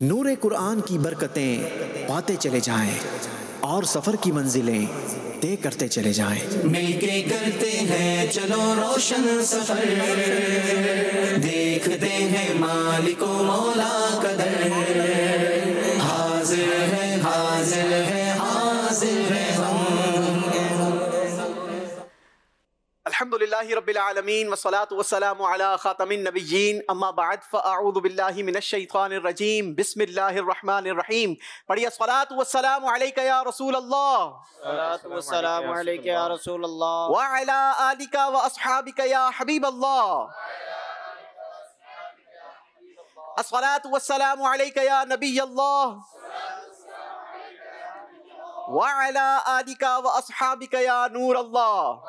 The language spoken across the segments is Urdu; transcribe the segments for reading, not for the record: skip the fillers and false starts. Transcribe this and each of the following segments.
نور قرآن کی برکتیں پاتے چلے جائیں اور سفر کی منزلیں طے کرتے چلے جائیں. مل کے کرتے ہیں چلو روشن سفر، دیکھتے ہیں مالک و مولا قدر. حاضر ہے حاضر ہے حاضر ہے الحمدللہ رب العالمین والصلاة والسلام علی خاتم النبیین، اما بعد فاعوذ باللہ من الشیطان الرجیم، بسم اللہ الرحمن الرحیم. پڑھیے الصلاة والسلام علیک یا رسول اللہ، الصلاۃ والسلام علیک یا رسول اللہ، وعلی آلک واصحابک یا حبیب اللہ. الصلاة والسلام علیک یا نبی اللہ، وعلی آلک واصحابک یا نور اللہ.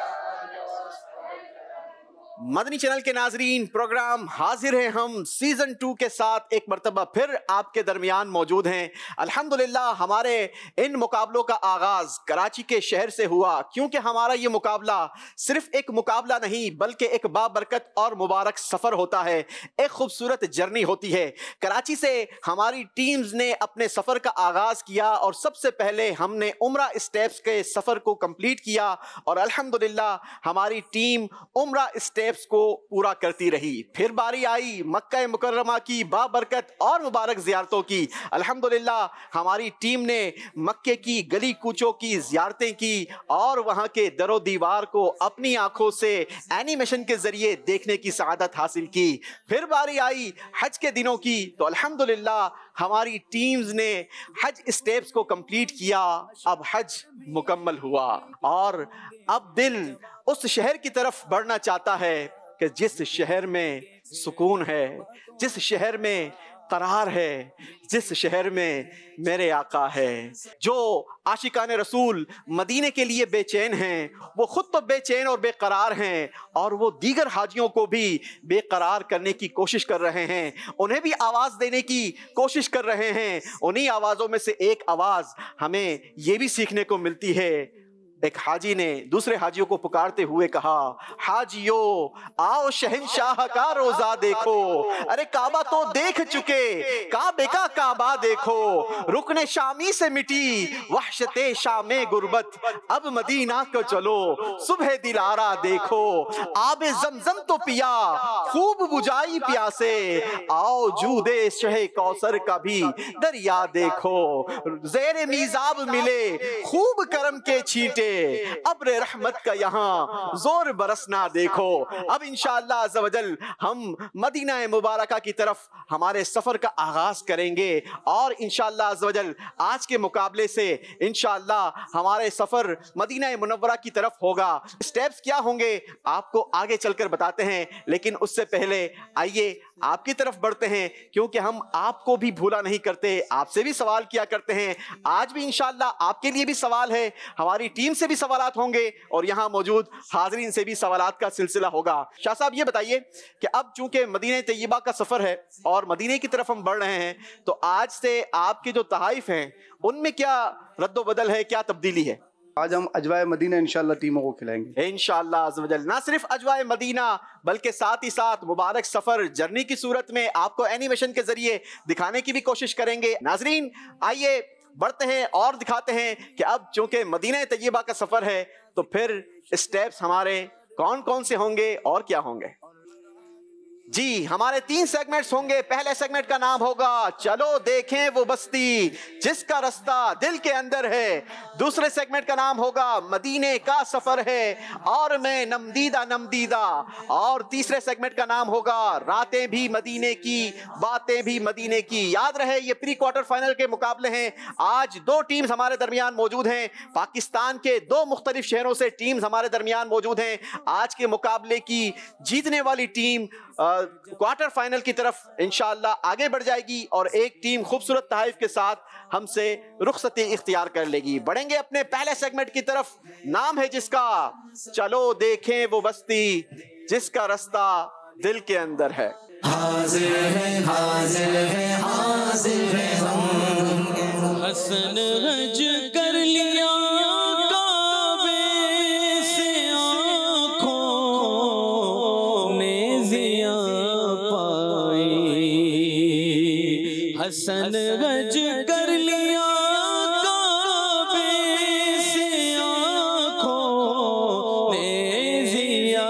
مدنی چینل کے ناظرین، پروگرام حاضر ہیں ہم سیزن 2 کے ساتھ ایک مرتبہ پھر آپ کے درمیان موجود ہیں. الحمدللہ ہمارے ان مقابلوں کا آغاز کراچی کے شہر سے ہوا، کیونکہ ہمارا یہ مقابلہ صرف ایک مقابلہ نہیں بلکہ ایک بابرکت اور مبارک سفر ہوتا ہے، ایک خوبصورت جرنی ہوتی ہے. کراچی سے ہماری ٹیمز نے اپنے سفر کا آغاز کیا اور سب سے پہلے ہم نے عمرہ اسٹیپس کے سفر کو کمپلیٹ کیا اور الحمدللہ ہماری ٹیم عمرہ اسٹیپس کو پورا کرتی رہی. پھر باری آئی مکہ مکرمہ کی بابرکت اور مبارک زیارتوں کی. الحمدللہ ہماری ٹیم نے مکے کی گلی کوچوں کی زیارتیں کی اور وہاں کے در و دیوار کو اپنی آنکھوں سے اینیمیشن کے ذریعے دیکھنے کی سعادت حاصل کی. پھر باری آئی حج کے دنوں کی تو الحمدللہ ہماری ٹیمز نے حج اسٹیپس کو کمپلیٹ کیا. اب حج مکمل ہوا اور اب دل اس شہر کی طرف بڑھنا چاہتا ہے کہ جس شہر میں سکون ہے، جس شہر میں قرار ہے، جس شہر میں میرے آقا ہے. جو عاشقان رسول مدینے کے لیے بے چین ہیں وہ خود تو بے چین اور بے قرار ہیں اور وہ دیگر حاجیوں کو بھی بے قرار کرنے کی کوشش کر رہے ہیں، انہیں بھی آواز دینے کی کوشش کر رہے ہیں. انہی آوازوں میں سے ایک آواز ہمیں یہ بھی سیکھنے کو ملتی ہے. ایک حاجی نے دوسرے حاجیوں کو پکارتے ہوئے کہا، حاجیو آؤ شہنشاہ کا روزہ دیکھو. ارے کعبہ تو دیکھ چکے، کعبے کا کعبہ دیکھو. رکن شامی سے مٹی وحشت شام غربت، اب مدینہ کو چلو صبح دلارا دیکھو. آب زمزم تو پیا خوب بجائی پیاسے، آؤ جود شہ کوثر کا بھی دریا دیکھو. زیر میزاب ملے خوب کرم کے چھینٹے، ابر رحمت کا یہاں زور برسنا دیکھو. اب انشاءاللہ عز و جل ہم مدینہ مبارکہ کی طرف ہمارے سفر کا آغاز کریں گے اور انشاءاللہ عز و جل آج کے مقابلے سے انشاءاللہ ہمارے سفر مدینہ منورہ کی طرف ہوگا. سٹیپس کیا ہوں گے آپ کو آگے چل کر بتاتے ہیں، لیکن اس سے پہلے آئیے آپ کی طرف بڑھتے ہیں کیونکہ ہم آپ کو بھی بھولا نہیں کرتے، آپ سے بھی سوال کیا کرتے ہیں. آج بھی انشاءاللہ آپ کے لیے بھی سوال ہے، ہماری ٹیم سے بھی سوالات ہوں گے اور یہاں موجود حاضرین سے بھی سوالات کا سلسلہ ہوگا. شاہ صاحب یہ بتائیے کہ اب چونکہ مدینہ طیبہ کا سفر ہے اور مدینہ کی طرف ہم بڑھ رہے ہیں تو آج سے آپ کے جو تحائف ہیں ان میں کیا رد و بدل ہے، کیا تبدیلی ہے؟ آج ہم اجوائے مدینہ انشاءاللہ ٹیموں کو کھلائیں گے انشاءاللہ عز و جل. نہ صرف اجوائے مدینہ بلکہ ساتھ ہی ساتھ مبارک سفر جرنی کی صورت میں آپ کو اینیمیشن کے ذریعے دکھانے کی بھی کوشش کریں گے. ناظرین آئیے بڑھتے ہیں اور دکھاتے ہیں کہ اب چونکہ مدینہ طیبہ کا سفر ہے تو پھر اسٹیپس ہمارے کون کون سے ہوں گے اور کیا ہوں گے. جی ہمارے 3 سیگمنٹس ہوں گے. پہلے سیگمنٹ کا نام ہوگا چلو دیکھیں وہ بستی جس کا رستہ دل کے اندر ہے. دوسرے سیگمنٹ کا نام ہوگا مدینے کا سفر ہے اور میں نمدیدہ نمدیدہ. اور تیسرے سیگمنٹ کا نام ہوگا راتیں بھی مدینے کی باتیں بھی مدینے کی. یاد رہے یہ پری کوارٹر فائنل کے مقابلے ہیں. آج 2 ٹیمز ہمارے درمیان موجود ہیں، پاکستان کے 2 مختلف شہروں سے ٹیمز ہمارے درمیان موجود ہیں. آج کے مقابلے کی جیتنے والی ٹیم کوارٹر فائنل کی طرف انشاءاللہ آگے بڑھ جائے گی اور ایک ٹیم خوبصورت تحائف کے ساتھ ہم سے رخصتی اختیار کر لے گی. بڑھیں گے اپنے پہلے سیگمنٹ کی طرف، نام ہے جس کا چلو دیکھیں وہ بستی جس کا رستہ دل کے اندر ہے. حاضر ہے حاضر ہے حاضر ہے حسن حج کر لیا کعبے سے آنکھوں نے ضیا پائی. حسن حج کر لیا کعبے سے آنکھوں نے ضیا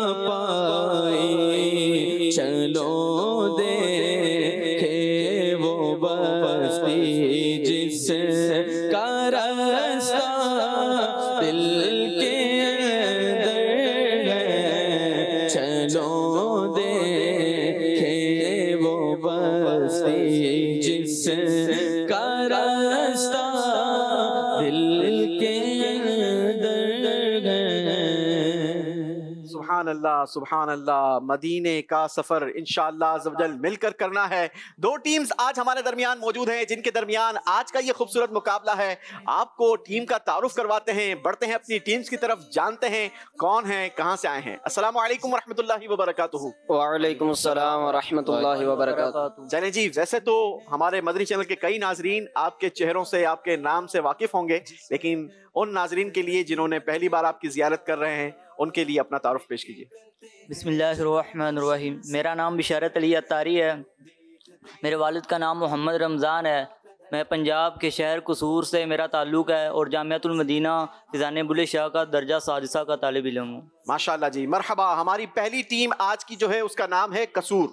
پائی، چلو دیکھے وہ بستی جس کا راستہ دل کے اندر ہے، چلو دیکھے وہ بستی جس کا راستہ دل کے اندر ہے۔ سبحان اللہ، مدینے کا سفر انشاءاللہ عز و جل مل کر کرنا ہے۔ دو ٹیمز آج ہمارے درمیان موجود ہیں جن کے درمیان آج کا یہ خوبصورت مقابلہ ہے۔ آپ کو ٹیم کا تعارف کرواتے ہیں، بڑھتے ہیں اپنی ٹیمز کی طرف، جانتے ہیں کون ہیں، کہاں سے آئے ہیں۔ السلام علیکم ورحمۃ اللہ وبرکاتہ۔ وعلیکم السلام ورحمۃ اللہ وبرکاتہ۔ چلیں جی، ویسے تو ہمارے مدنی چینل کے کئی ناظرین آپ کے چہروں سے، آپ کے نام سے واقف ہوں گے، لیکن ان ناظرین کے لیے جنہوں نے پہلی بار آپ کی زیارت کر رہے ہیں، ان کے لیے اپنا تعارف پیش کیجیے۔ بسم اللہ الرحمن الرحیم۔ میرا نام بشارت علی اتاری ہے، میرے والد کا نام محمد رمضان ہے، میں پنجاب کے شہر قصور سے میرا تعلق ہے اور جامعۃ المدینہ فیضان بلے شاہ کا درجہ سادسہ کا طالب علم ہوں۔ ماشاءاللہ جی، مرحبا۔ ہماری پہلی ٹیم آج کی جو ہے اس کا نام ہے قصور۔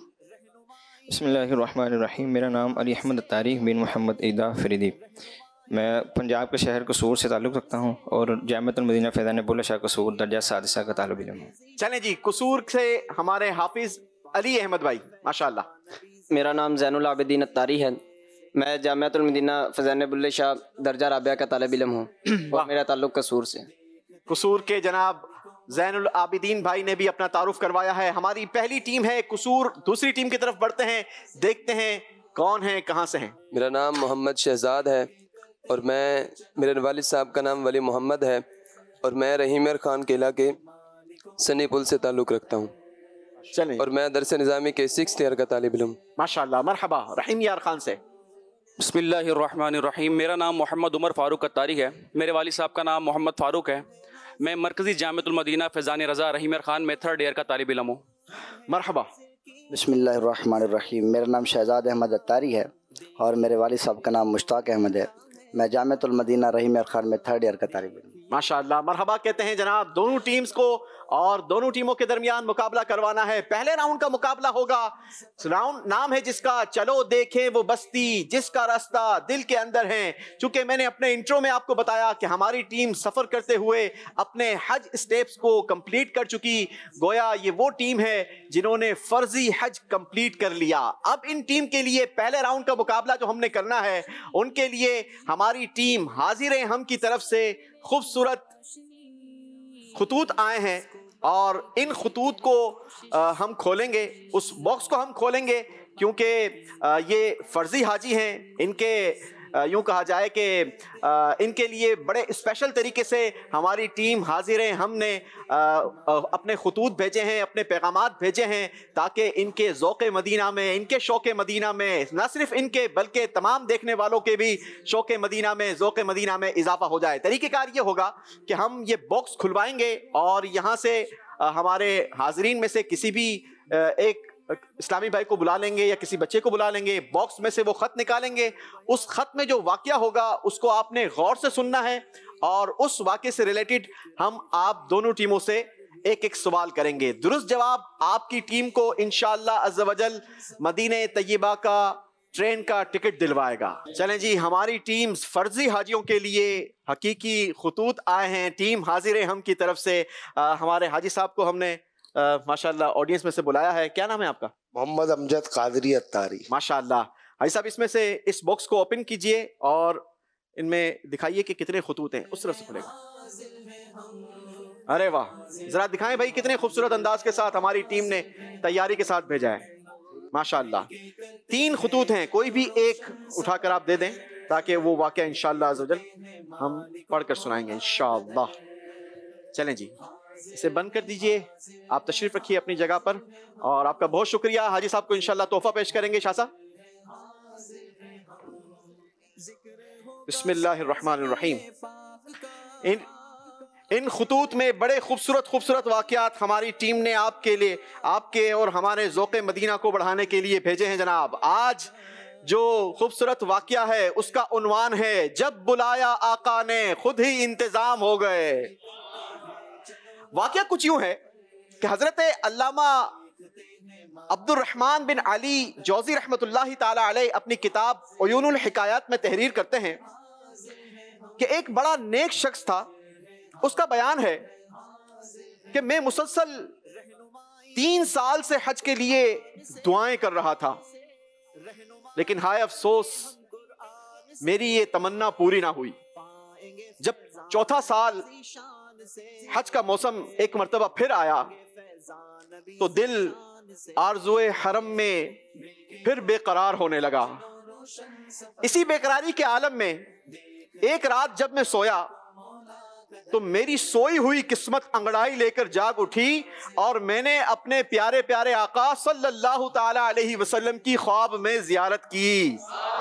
بسم اللہ الرحمن الرحیم۔ میرا نام علی احمد اتاری بن محمد ایدا فریدی، میں پنجاب کے شہر قصور سے تعلق رکھتا ہوں اور جامعۃ المدینہ فیضان بلے شاہ قصور درجہ سادسہ کا طالب علم ہوں۔ چلیں جی، قصور سے ہمارے حافظ علی احمد بھائی، ماشاءاللہ۔ میرا نام زین العابدین اتاری ہے، میں جامعۃ المدینہ فیضان بلے شاہ درجہ رابعہ کا طالب علم ہوں اور میرا تعلق قصور سے۔ قصور کے جناب زین العابدین بھائی نے بھی اپنا تعارف کروایا ہے۔ ہماری پہلی ٹیم ہے قصور، دوسری ٹیم کی طرف بڑھتے ہیں، دیکھتے ہیں کون ہیں، کہاں سے ہیں۔ میرا نام محمد شہزاد ہے اور میرے والد صاحب کا نام ولی محمد ہے اور میں رحیم یار خان قلعہ کے سنی پل سے تعلق رکھتا ہوں، چلیں اور میں درس نظامی کے 6th ایئر کا طالب علم۔ ماشاءاللہ، مرحبا۔ رحیم یار خان سے۔ بسم اللہ الرحمن الرحیم۔ میرا نام محمد عمر فاروق اتاری ہے، میرے والد صاحب کا نام محمد فاروق ہے، میں مرکزی جامعۃ المدینہ فیضان رضا رحیم یار خان میں 3rd ایئر کا طالب علم ہوں۔ مرحبا۔ بسم اللہ الرحمن الرحیم۔ میرا نام شہزاد احمد اتاری ہے اور میرے والد صاحب کا نام مشتاق احمد ہے، میں جامعۃ المدینہ رحیم یار خان میں 3rd ایئر کا طالب علم۔ ماشاءاللہ، مرحبا کہتے ہیں جناب دونوں ٹیمز کو، اور دونوں ٹیموں کے درمیان مقابلہ کروانا ہے۔ پہلے راؤنڈ کا مقابلہ ہوگا، راؤنڈ نام ہے جس کا چلو دیکھیں وہ بستی جس کا راستہ دل کے اندر ہے۔ چونکہ میں نے اپنے انٹرو میں آپ کو بتایا کہ ہماری ٹیم سفر کرتے ہوئے اپنے حج اسٹیپس کو کمپلیٹ کر چکی، گویا یہ وہ ٹیم ہے جنہوں نے فرضی حج کمپلیٹ کر لیا۔ اب ان ٹیم کے لیے پہلے راؤنڈ کا مقابلہ جو ہم نے کرنا ہے، ان کے لیے ہماری ٹیم حاضر ہم کی طرف سے خوبصورت خطوط آئے ہیں، اور ان خطوط کو ہم کھولیں گے، اس باکس کو ہم کھولیں گے، کیونکہ یہ فرضی حاجی ہیں۔ ان کے یوں کہا جائے کہ ان کے لیے بڑے اسپیشل طریقے سے ہماری ٹیم حاضر ہیں، ہم نے اپنے خطوط بھیجے ہیں، اپنے پیغامات بھیجے ہیں، تاکہ ان کے ذوق مدینہ میں، ان کے شوق مدینہ میں، نہ صرف ان کے بلکہ تمام دیکھنے والوں کے بھی شوق مدینہ میں، ذوق مدینہ میں اضافہ ہو جائے۔ طریقہ کار یہ ہوگا کہ ہم یہ باکس کھلوائیں گے اور یہاں سے ہمارے حاضرین میں سے کسی بھی ایک اسلامی بھائی کو بلا لیں گے یا کسی بچے کو بلا لیں گے، باکس میں سے وہ خط نکالیں گے، اس خط میں جو واقعہ ہوگا اس کو آپ نے غور سے سننا ہے، اور اس واقعے سے ریلیٹڈ ہم آپ دونوں ٹیموں سے ایک ایک سوال کریں گے۔ درست جواب آپ کی ٹیم کو انشاءاللہ عز و جل مدینہ طیبہ کا ٹرین کا ٹکٹ دلوائے گا۔ چلیں جی، ہماری ٹیم فرضی حاجیوں کے لیے حقیقی خطوط آئے ہیں، ٹیم حاضر ہم کی طرف سے۔ ہمارے حاجی صاحب کو ہم نے ماشاءاللہ آڈینس میں سے بلایا ہے۔ کیا نام ہے آپ کا؟ محمد امجد قادری اتاری۔ ماشاءاللہ۔ حاجی صاحب اس میں سے اس باکس کو اوپن کیجئے اور ان میں دکھائیے کہ کتنے خطوط ہیں، اس طرف سے کھلے گا۔ ارے واہ، ذرا دکھائیں بھائی کتنے خوبصورت انداز کے ساتھ ہماری ٹیم نے تیاری کے ساتھ بھیجا ہے۔ ماشاءاللہ 3 خطوط ہیں، کوئی بھی ایک اٹھا کر آپ دے دیں تاکہ وہ واقعہ انشاءاللہ عز و جل ہم پڑھ کر سنائیں گے انشاءاللہ۔ چلیں جی، اسے بند کر دیجئے، آپ تشریف رکھیے اپنی جگہ پر، اور آپ کا بہت شکریہ۔ حاجی صاحب کو انشاءاللہ تحفہ پیش کریں گے شاہ صاحب۔ بسم اللہ الرحمن الرحیم۔ ان خطوط میں بڑے خوبصورت واقعات ہماری ٹیم نے آپ کے لیے، آپ کے اور ہمارے ذوق مدینہ کو بڑھانے کے لیے بھیجے ہیں جناب۔ آج جو خوبصورت واقعہ ہے اس کا عنوان ہے جب بلایا آقا نے خود ہی انتظام ہو گئے۔ واقعہ کچھ یوں ہے کہ حضرت علامہ عبد الرحمن بن علی جوزی رحمت اللہ تعالی علیہ اپنی کتاب عیون الحکایات میں تحریر کرتے ہیں کہ ایک بڑا نیک شخص تھا، اس کا بیان ہے کہ میں مسلسل 3 سال سے حج کے لیے دعائیں کر رہا تھا، لیکن ہائے افسوس میری یہ تمنا پوری نہ ہوئی۔ جب 4تھا سال حج کا موسم ایک مرتبہ پھر آیا تو دل آرزوئے حرم میں پھر بے قرار ہونے لگا۔ اسی بے قراری کے عالم میں ایک رات جب میں سویا تو میری سوئی ہوئی قسمت انگڑائی لے کر جاگ اٹھی اور میں نے اپنے پیارے پیارے آقا صلی اللہ تعالی علیہ وسلم کی خواب میں زیارت کی۔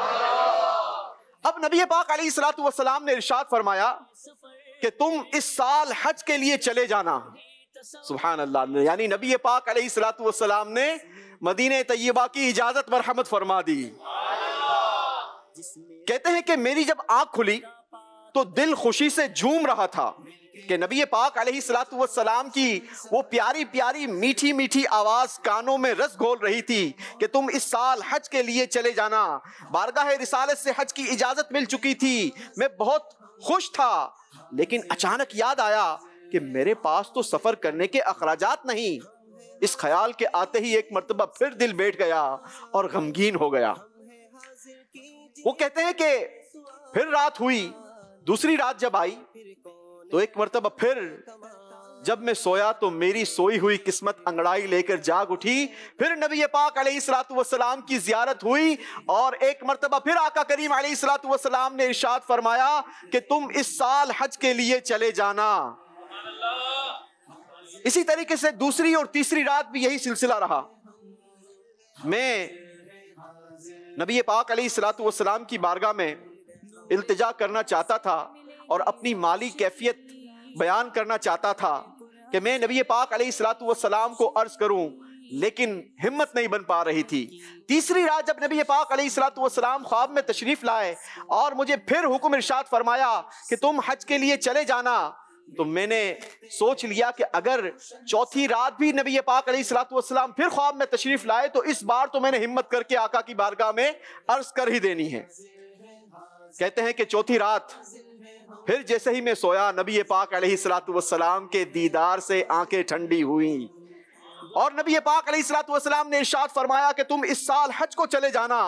اب نبی پاک علیہ الصلوۃ والسلام نے ارشاد فرمایا کہ تم اس سال حج کے لیے چلے جانا۔ سبحان اللہ، یعنی نبی پاک علیہ الصلوۃ والسلام نے مدینہ طیبہ کی اجازت مرحمت فرما دی۔ کہتے ہیں کہ میری جب آنکھ کھلی تو دل خوشی سے جھوم رہا تھا کہ نبی پاک علیہ الصلوۃ والسلام کی وہ پیاری پیاری میٹھی میٹھی آواز کانوں میں رس گھول رہی تھی کہ تم اس سال حج کے لیے چلے جانا۔ بارگاہ رسالت سے حج کی اجازت مل چکی تھی، میں بہت خوش تھا، لیکن اچانک یاد آیا کہ میرے پاس تو سفر کرنے کے اخراجات نہیں۔ اس خیال کے آتے ہی ایک مرتبہ پھر دل بیٹھ گیا اور غمگین ہو گیا۔ وہ کہتے ہیں کہ پھر رات ہوئی، دوسری رات جب آئی تو ایک مرتبہ پھر جب میں سویا تو میری سوئی ہوئی قسمت انگڑائی لے کر جاگ اٹھی۔ پھر نبی پاک علیہ الصلوۃ والسلام کی زیارت ہوئی اور ایک مرتبہ پھر آقا کریم علیہ الصلوۃ والسلام نے ارشاد فرمایا کہ تم اس سال حج کے لیے چلے جانا۔ اسی طریقے سے دوسری اور تیسری رات بھی یہی سلسلہ رہا۔ میں نبی پاک علیہ الصلوۃ والسلام کی بارگاہ میں التجا کرنا چاہتا تھا اور اپنی مالی کیفیت بیان کرنا چاہتا تھا کہ میں نبی پاک علیہ الصلوۃ والسلام کو عرض کروں، لیکن ہمت نہیں بن پا رہی تھی۔ تیسری رات جب نبی پاک علیہ الصلوۃ والسلام خواب میں تشریف لائے اور مجھے پھر حکم ارشاد فرمایا کہ تم حج کے لیے چلے جانا، تو میں نے سوچ لیا کہ اگر چوتھی رات بھی نبی پاک علیہ الصلوۃ والسلام پھر خواب میں تشریف لائے تو اس بار تو میں نے ہمت کر کے آقا کی بارگاہ میں عرض کر ہی دینی ہے۔ کہتے ہیں کہ چوتھی رات پھر جیسے ہی میں سویا، نبی پاک علیہ الصلوۃ والسلام کے دیدار سے آنکھیں ٹھنڈی ہوئیں اور نبی پاک علیہ الصلوۃ والسلام نے ارشاد فرمایا کہ تم اس سال حج کو چلے جانا۔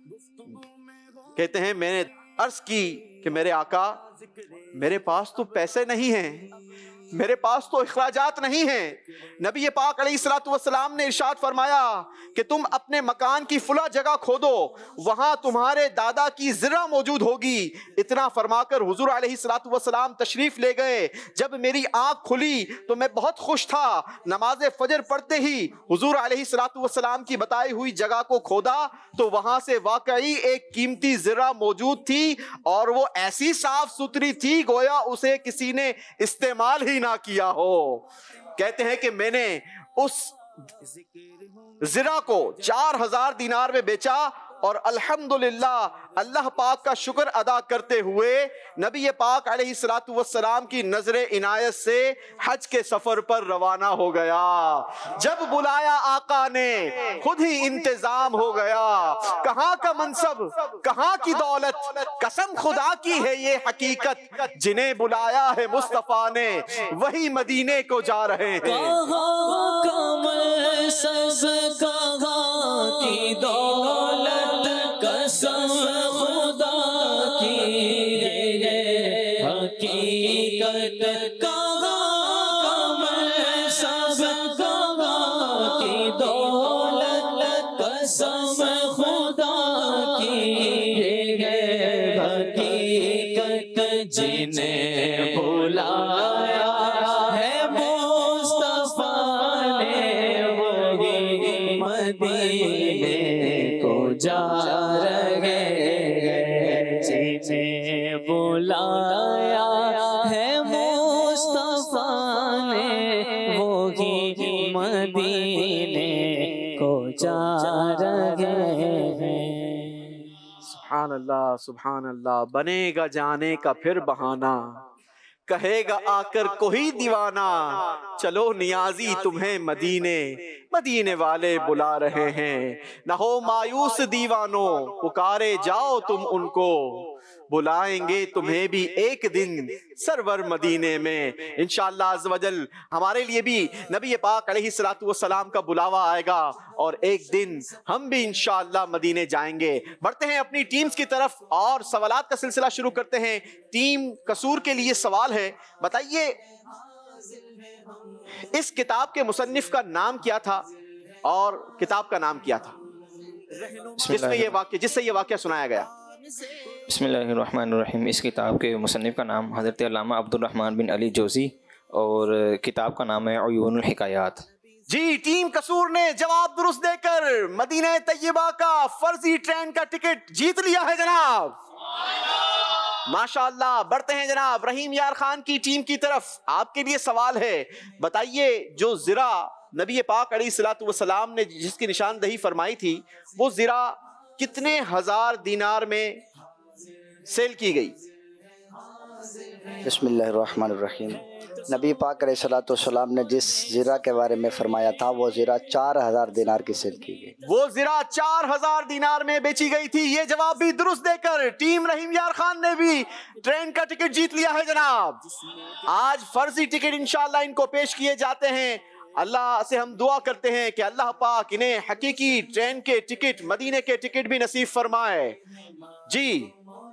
کہتے ہیں میں نے عرض کی کہ میرے آقا میرے پاس تو پیسے نہیں ہیں، میرے پاس تو اخراجات نہیں ہیں۔ نبی پاک علیہ الصلوۃ والسلام نے ارشاد فرمایا کہ تم اپنے مکان کی فلاں جگہ کھودو، وہاں تمہارے دادا کی زرہ موجود ہوگی۔ اتنا فرما کر حضور علیہ الصلوۃ والسلام تشریف لے گئے۔ جب میری آنکھ کھلی تو میں بہت خوش تھا۔ نماز فجر پڑھتے ہی حضور علیہ الصلوۃ والسلام کی بتائی ہوئی جگہ کو کھودا تو وہاں سے واقعی ایک قیمتی زرہ موجود تھی اور وہ ایسی صاف ستھری تھی گویا اسے کسی نے استعمال ہی نہ کیا ہو۔ کہتے ہیں کہ میں نے اس زرہ کو 4000 دینار میں بیچا اور الحمدللہ اللہ پاک کا شکر ادا کرتے ہوئے نبی پاک علیہ الصلوۃ والسلام کی نظر عنایت سے حج کے سفر پر روانہ ہو گیا۔ جب بلایا آقا نے خود ہی انتظام ہو گیا۔ کہاں کا منصب، کہاں کی دولت، قسم خدا کی ہے یہ حقیقت، جنہیں بلایا ہے مصطفیٰ نے وہی مدینے کو جا رہے ہیں۔ کہاں کا منصب، کہاں کی دولت، قسم خدا کی ہے حقیقت، کہاں کا منصب، کہاں کی دولت، قسم خدا کی ہے حقیقت، جنہیں بلایا ہے مصطفیٰ نے وہی مدینے کو جا رہے ہیں، جنہیں بلایا ہے مصطفیٰ نے وہی مدینے کو جا رہے ہیں۔ سبحان اللہ. بنے گا جانے کا پھر بہانہ, کہے گا آ کر کوئی دیوانہ, چلو نیازی تمہیں مدینے, مدینے والے بلا رہے ہیں. نہ ہو مایوس دیوانوں, پکارے جاؤ تم ان کو, بلائیں گے تمہیں بھی ایک دن سرور مدینے میں. انشاءاللہ عز و جل ہمارے لیے بھی نبی پاک علیہ السلام کا بلاوا آئے گا, اور ایک دن ہم بھی انشاءاللہ مدینے جائیں گے. بڑھتے ہیں اپنی ٹیمز کی طرف اور سوالات کا سلسلہ شروع کرتے ہیں. ٹیم قصور کے لیے سوال ہے, بتائیے اس کتاب کے مصنف کا نام کیا تھا اور کتاب کا نام کیا تھا جس سے یہ واقعہ سنایا گیا؟ بسم اللہ الرحمن الرحیم. اس کتاب کے مصنف کا نام حضرت علامہ عبد الرحمن بن علی جوزی, اور کتاب کا نام ہے عیون الحکایات. جی, ٹیم قصور نے جواب درست دے کر مدینہ طیبہ کا فرضی ٹرین کا ٹکٹ جیت لیا ہے جناب. ماشاءاللہ. بڑھتے ہیں جناب رحیم یار خان کی ٹیم کی طرف. آپ کے لیے سوال ہے, بتائیے جو زرہ نبی پاک علیہ السلام نے جس کی نشاندہی فرمائی تھی, وہ زرہ کتنے ہزار دینار میں سیل کی گئی؟ بسم اللہ الرحمن الرحیم. نبی پاک علیہ السلام نے جس زرہ کے بارے میں فرمایا تھا, وہ زرہ 4000 دینار کی سیل کی گئی. وہ زرہ 4000 دینار میں بیچی گئی تھی. یہ جواب بھی درست دے کر ٹیم رحیم یار خان نے بھی ٹرین کا ٹکٹ جیت لیا ہے جناب. آج فرضی ٹکٹ انشاءاللہ ان کو پیش کیے جاتے ہیں. اللہ سے ہم دعا کرتے ہیں کہ اللہ پاک انہیں حقیقی ٹرین کے ٹکٹ, مدینے کے ٹکٹ بھی نصیب فرمائے. جی,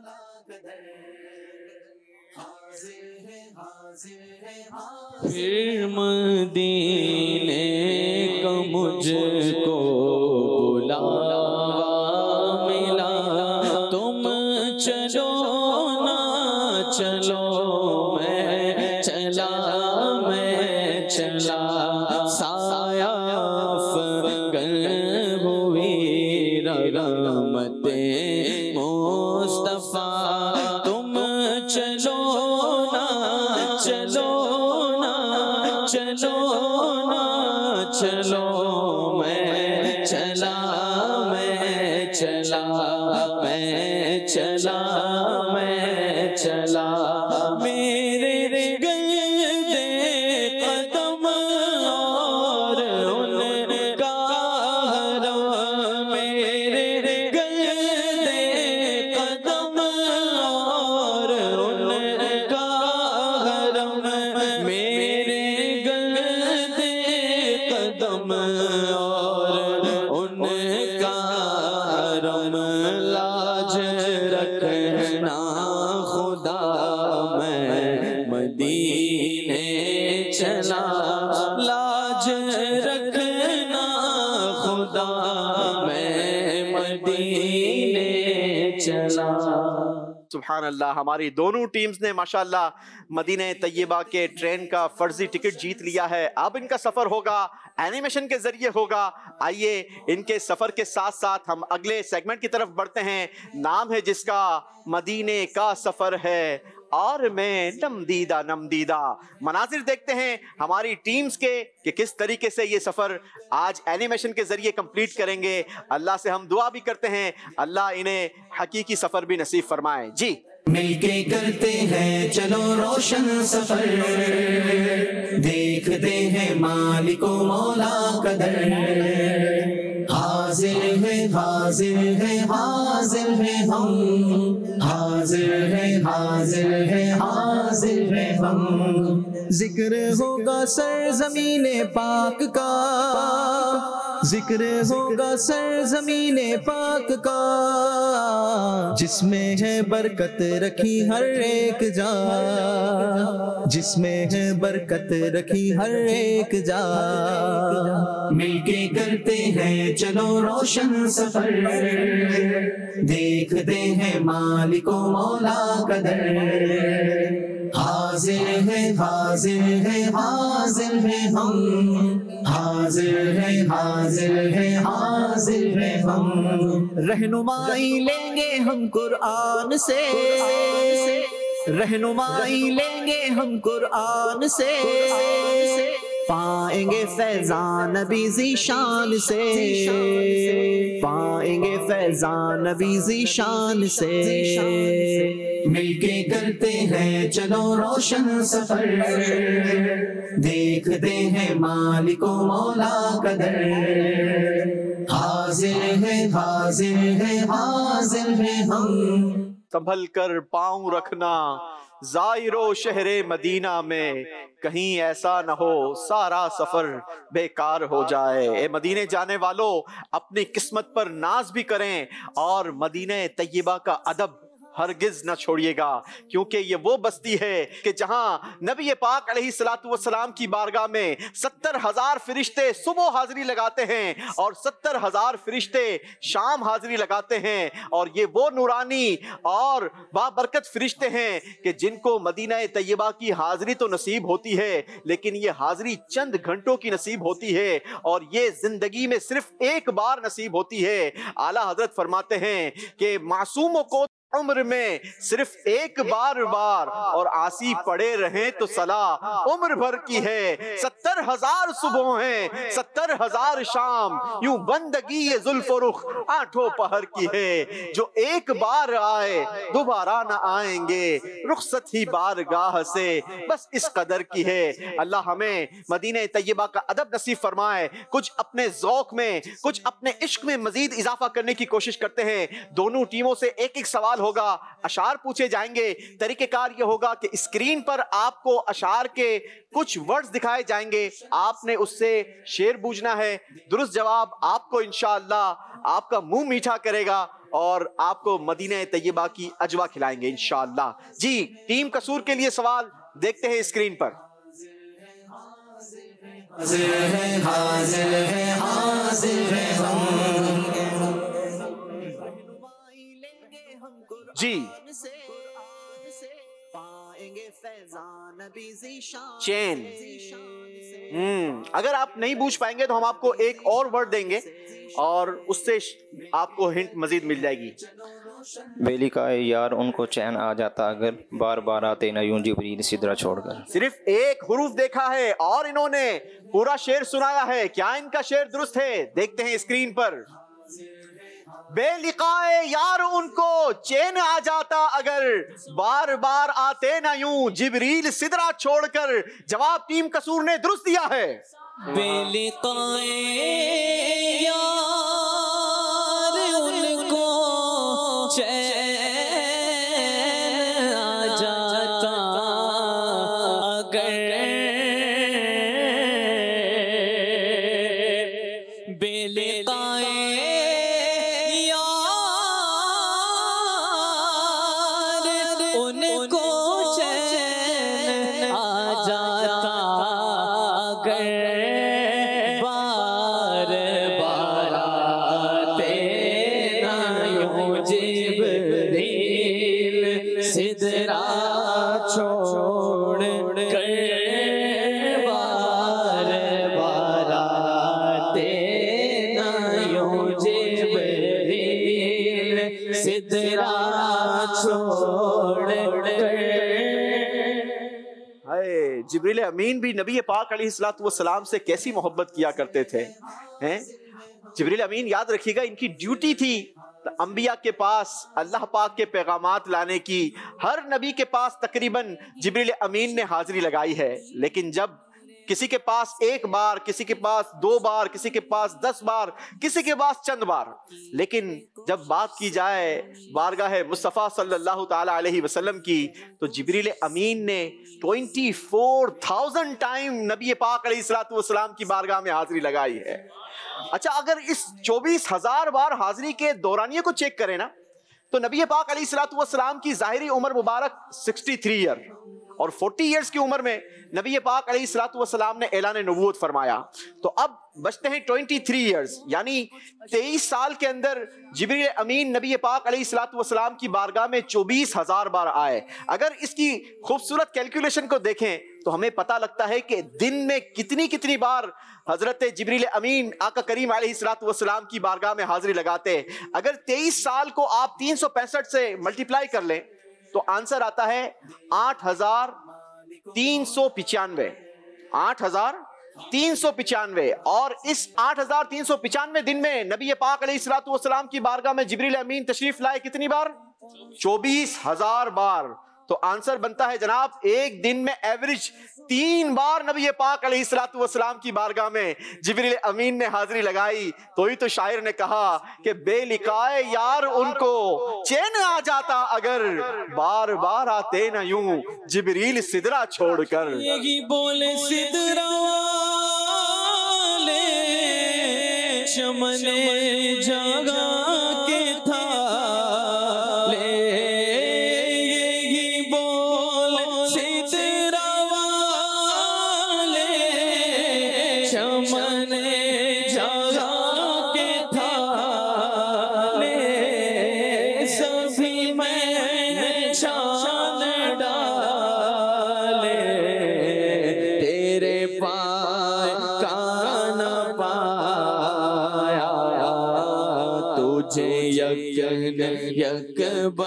پھر مدینے کا مجھ کو بلاوا ملا, تم چلو نہ چلو میں چلا, میں چلا, سایہ افغن ہوئی رحمت مصطفیٰ, تم چلو چلو میں چلا, میں چلا, میں چلا, میں چلا, میرے گردے قدم اور ان کا حرم, میرے گردے قدم اور ان کا حرم, میرے گردے قدم اور ان کا حرم, لاج رکھنا خدا میں مدینے چلا, لاج رکھنا خدا میں مدینے چلا. سبحان اللہ. ہماری دونوں ٹیمز نے ماشاءاللہ مدینہ طیبہ کے ٹرین کا فرضی ٹکٹ جیت لیا ہے. اب ان کا سفر ہوگا اینیمیشن کے ذریعے ہوگا. آئیے ان کے سفر کے ساتھ ساتھ ہم اگلے سیگمنٹ کی طرف بڑھتے ہیں. نام ہے جس کا مدینے کا سفر ہے, اور میں نمدیدہ نمدیدہ. مناظر دیکھتے ہیں ہماری ٹیمز کے کہ کس طریقے سے یہ سفر آج اینیمیشن کے ذریعے کمپلیٹ کریں گے. اللہ سے ہم دعا بھی کرتے ہیں اللہ انہیں حقیقی سفر بھی نصیب فرمائے. جی, مل کے کرتے ہیں چلو روشن سفر, دیکھتے ہیں مالک و مولا کا در, حاضر ہے حاضر ہے حاضر ہے ہم, حاضر ہے حاضر ہے حاضر ہے ہم. ذکر ہوگا سرزمین پاک کا, ذکر ہوگا سرزمین پاک کا, جس میں ہے برکت رکھی ہر ایک جا, جس میں ہے برکت رکھی ہر ایک جا. مل کے کرتے ہیں چلو روشن سفر, دیکھتے ہیں مالک و مولا کا در, حاضر ہے حاضر ہے حاضر ہے ہم, حاضر ہے حاضر ہے حاضر ہے ہم. رہنمائی لیں گے ہم قرآن سے, رہنمائی لیں گے ہم قرآن سے, پائیں گے فیضان نبی ذیشان سے، پائیں گے فیضان نبی ذیشان سے، مل کے کرتے ہیں چلو روشن سفر، دیکھتے ہیں مالک و مولا کا در، حاضر ہے حاضر ہے حاضر ہے ہم۔ سنبھل کر پاؤں رکھنا زائرو شہر مدینہ میں، کہیں ایسا نہ ہو سارا سفر بیکار ہو جائے۔ اے مدینے جانے والو، اپنی قسمت پر ناز بھی کریں اور مدینہ طیبہ کا ادب ہرگز نہ چھوڑیے گا، کیونکہ یہ وہ بستی ہے کہ جہاں نبی پاک علیہ السلام کی بارگاہ میں 70,000 فرشتے صبح حاضری لگاتے ہیں اور 70,000 فرشتے شام حاضری لگاتے ہیں، اور یہ وہ نورانی اور بابرکت فرشتے ہیں کہ جن کو مدینہ طیبہ کی حاضری تو نصیب ہوتی ہے، لیکن یہ حاضری چند گھنٹوں کی نصیب ہوتی ہے اور یہ زندگی میں صرف ایک بار نصیب ہوتی ہے۔ اعلیٰ حضرت فرماتے ہیں کہ معصوموں کو عمر میں صرف ایک بار اور عاصی پڑے رہیں تو صلاح عمر بھر کی ہے۔ 70,000 صبح ہیں 70,000 شام، یوں بندگی یہ زلف و رخ آٹھوں پہر کی ہے، جو ایک بار آئے دوبارہ نہ آئیں گے، رخصت ہی بارگاہ سے بس اس قدر کی ہے۔ اللہ ہمیں مدینہ طیبہ کا ادب نصیب فرمائے۔ کچھ اپنے ذوق میں، کچھ اپنے عشق میں مزید اضافہ کرنے کی کوشش کرتے ہیں۔ دونوں ٹیموں سے ایک ایک سوال ہوگا، اشعار پوچھے جائیں گے۔ طریقہ کار یہ ہوگا کہ اسکرین پر آپ کو اشعار کے کچھ ورڈز دکھائے جائیں گے، آپ نے اس سے شعر بوجھنا ہے۔ درست جواب آپ کو انشاءاللہ آپ کا منہ میٹھا کرے گا اور آپ کو مدینہ طیبہ کی اجوا کھلائیں گے انشاءاللہ۔ جی ٹیم قصور کے لیے سوال دیکھتے ہیں اسکرین پر۔ حاضر ہے حاضر ہے حاضر ہے ہم، جی چین۔ اگر آپ نہیں بوجھ پائیں گے تو ہم آپ کو ایک اور ورڈ دیں گے اور اس سے آپ کو ہنٹ مزید مل جائے گی۔ بیلی کا یار ان کو چین آ جاتا اگر، بار بار آتے نہ یوں جبریل سدرہ چھوڑ کر۔ صرف ایک حروف دیکھا ہے اور انہوں نے پورا شعر سنایا ہے، کیا ان کا شعر درست ہے؟ دیکھتے ہیں اسکرین پر۔ بے لقائے یار ان کو چین آ جاتا اگر، بار بار آتے نہ یوں جبریل سدرہ چھوڑ کر۔ جواب ٹیم قصور نے درست دیا ہے۔ بے لقائے یار ان کو چین آ جاتا اگر، بے لقائے جبریل امین بھی نبی پاک علیہ السلام سے کیسی محبت کیا کرتے تھے۔ جبریل امین یاد رکھیے گا ان کی ڈیوٹی تھی انبیاء کے پاس اللہ پاک کے پیغامات لانے کی۔ ہر نبی کے پاس تقریباً جبریل امین نے حاضری لگائی ہے، لیکن جب کسی کے پاس ایک بار، کسی کے پاس 2 بار، کسی کے پاس 10 بار، کسی کے پاس چند بار، لیکن جب بات کی جائے بارگاہ مصطفیٰ صلی اللہ تعالی علیہ وسلم کی تو جبریل امین نے 24,000 ٹائم نبی پاک علیہ السلام کی بارگاہ میں حاضری لگائی ہے۔ اچھا اگر اس 24,000 بار حاضری کے دورانیے کو چیک کریں نا تو نبی پاک علیہ السلام کی ظاہری عمر مبارک 63 ایئر اور 40 ایئرز کی عمر میں نبی پاک علیہ السلام نے اعلان نبوت فرمایا۔ تو اب بچتے ہیں 23 ایئرز، یعنی 23 سال کے اندر جبریل امین نبی پاک علیہ السلام کی بارگاہ میں 24,000 بار آئے۔ اگر اس کی خوبصورت کیلکولیشن کو دیکھیں تو ہمیں پتہ لگتا ہے کہ دن میں کتنی بار حضرت جبریل امین آقا کریم علیہ السلام کی بارگاہ میں حاضری لگاتے۔ اگر 23 سال کو آپ 365 سے ملٹیپلائی کر لیں تو آنسر آتا ہے 8,395۔ 395 اور اس 8395 دن میں نبی پاک علیہ الصلوۃ والسلام کی بارگاہ میں جبریل امین تشریف لائے کتنی بار؟ 24,000 بار. تو آنسر بنتا ہے جناب ایک دن میں ایوریج 3 بار نبی پاک علیہ الصلوۃ والسلام کی بارگاہ میں جبریل امین نے حاضری لگائی. تو ہی تو شاعر نے کہا کہ بے لقائے یار ان کو چین آ جاتا اگر بار بار آتے نہ یوں جبریل سدرا چھوڑ کر. یہی بولے سدرا والے چمن جگہ کے تھا یک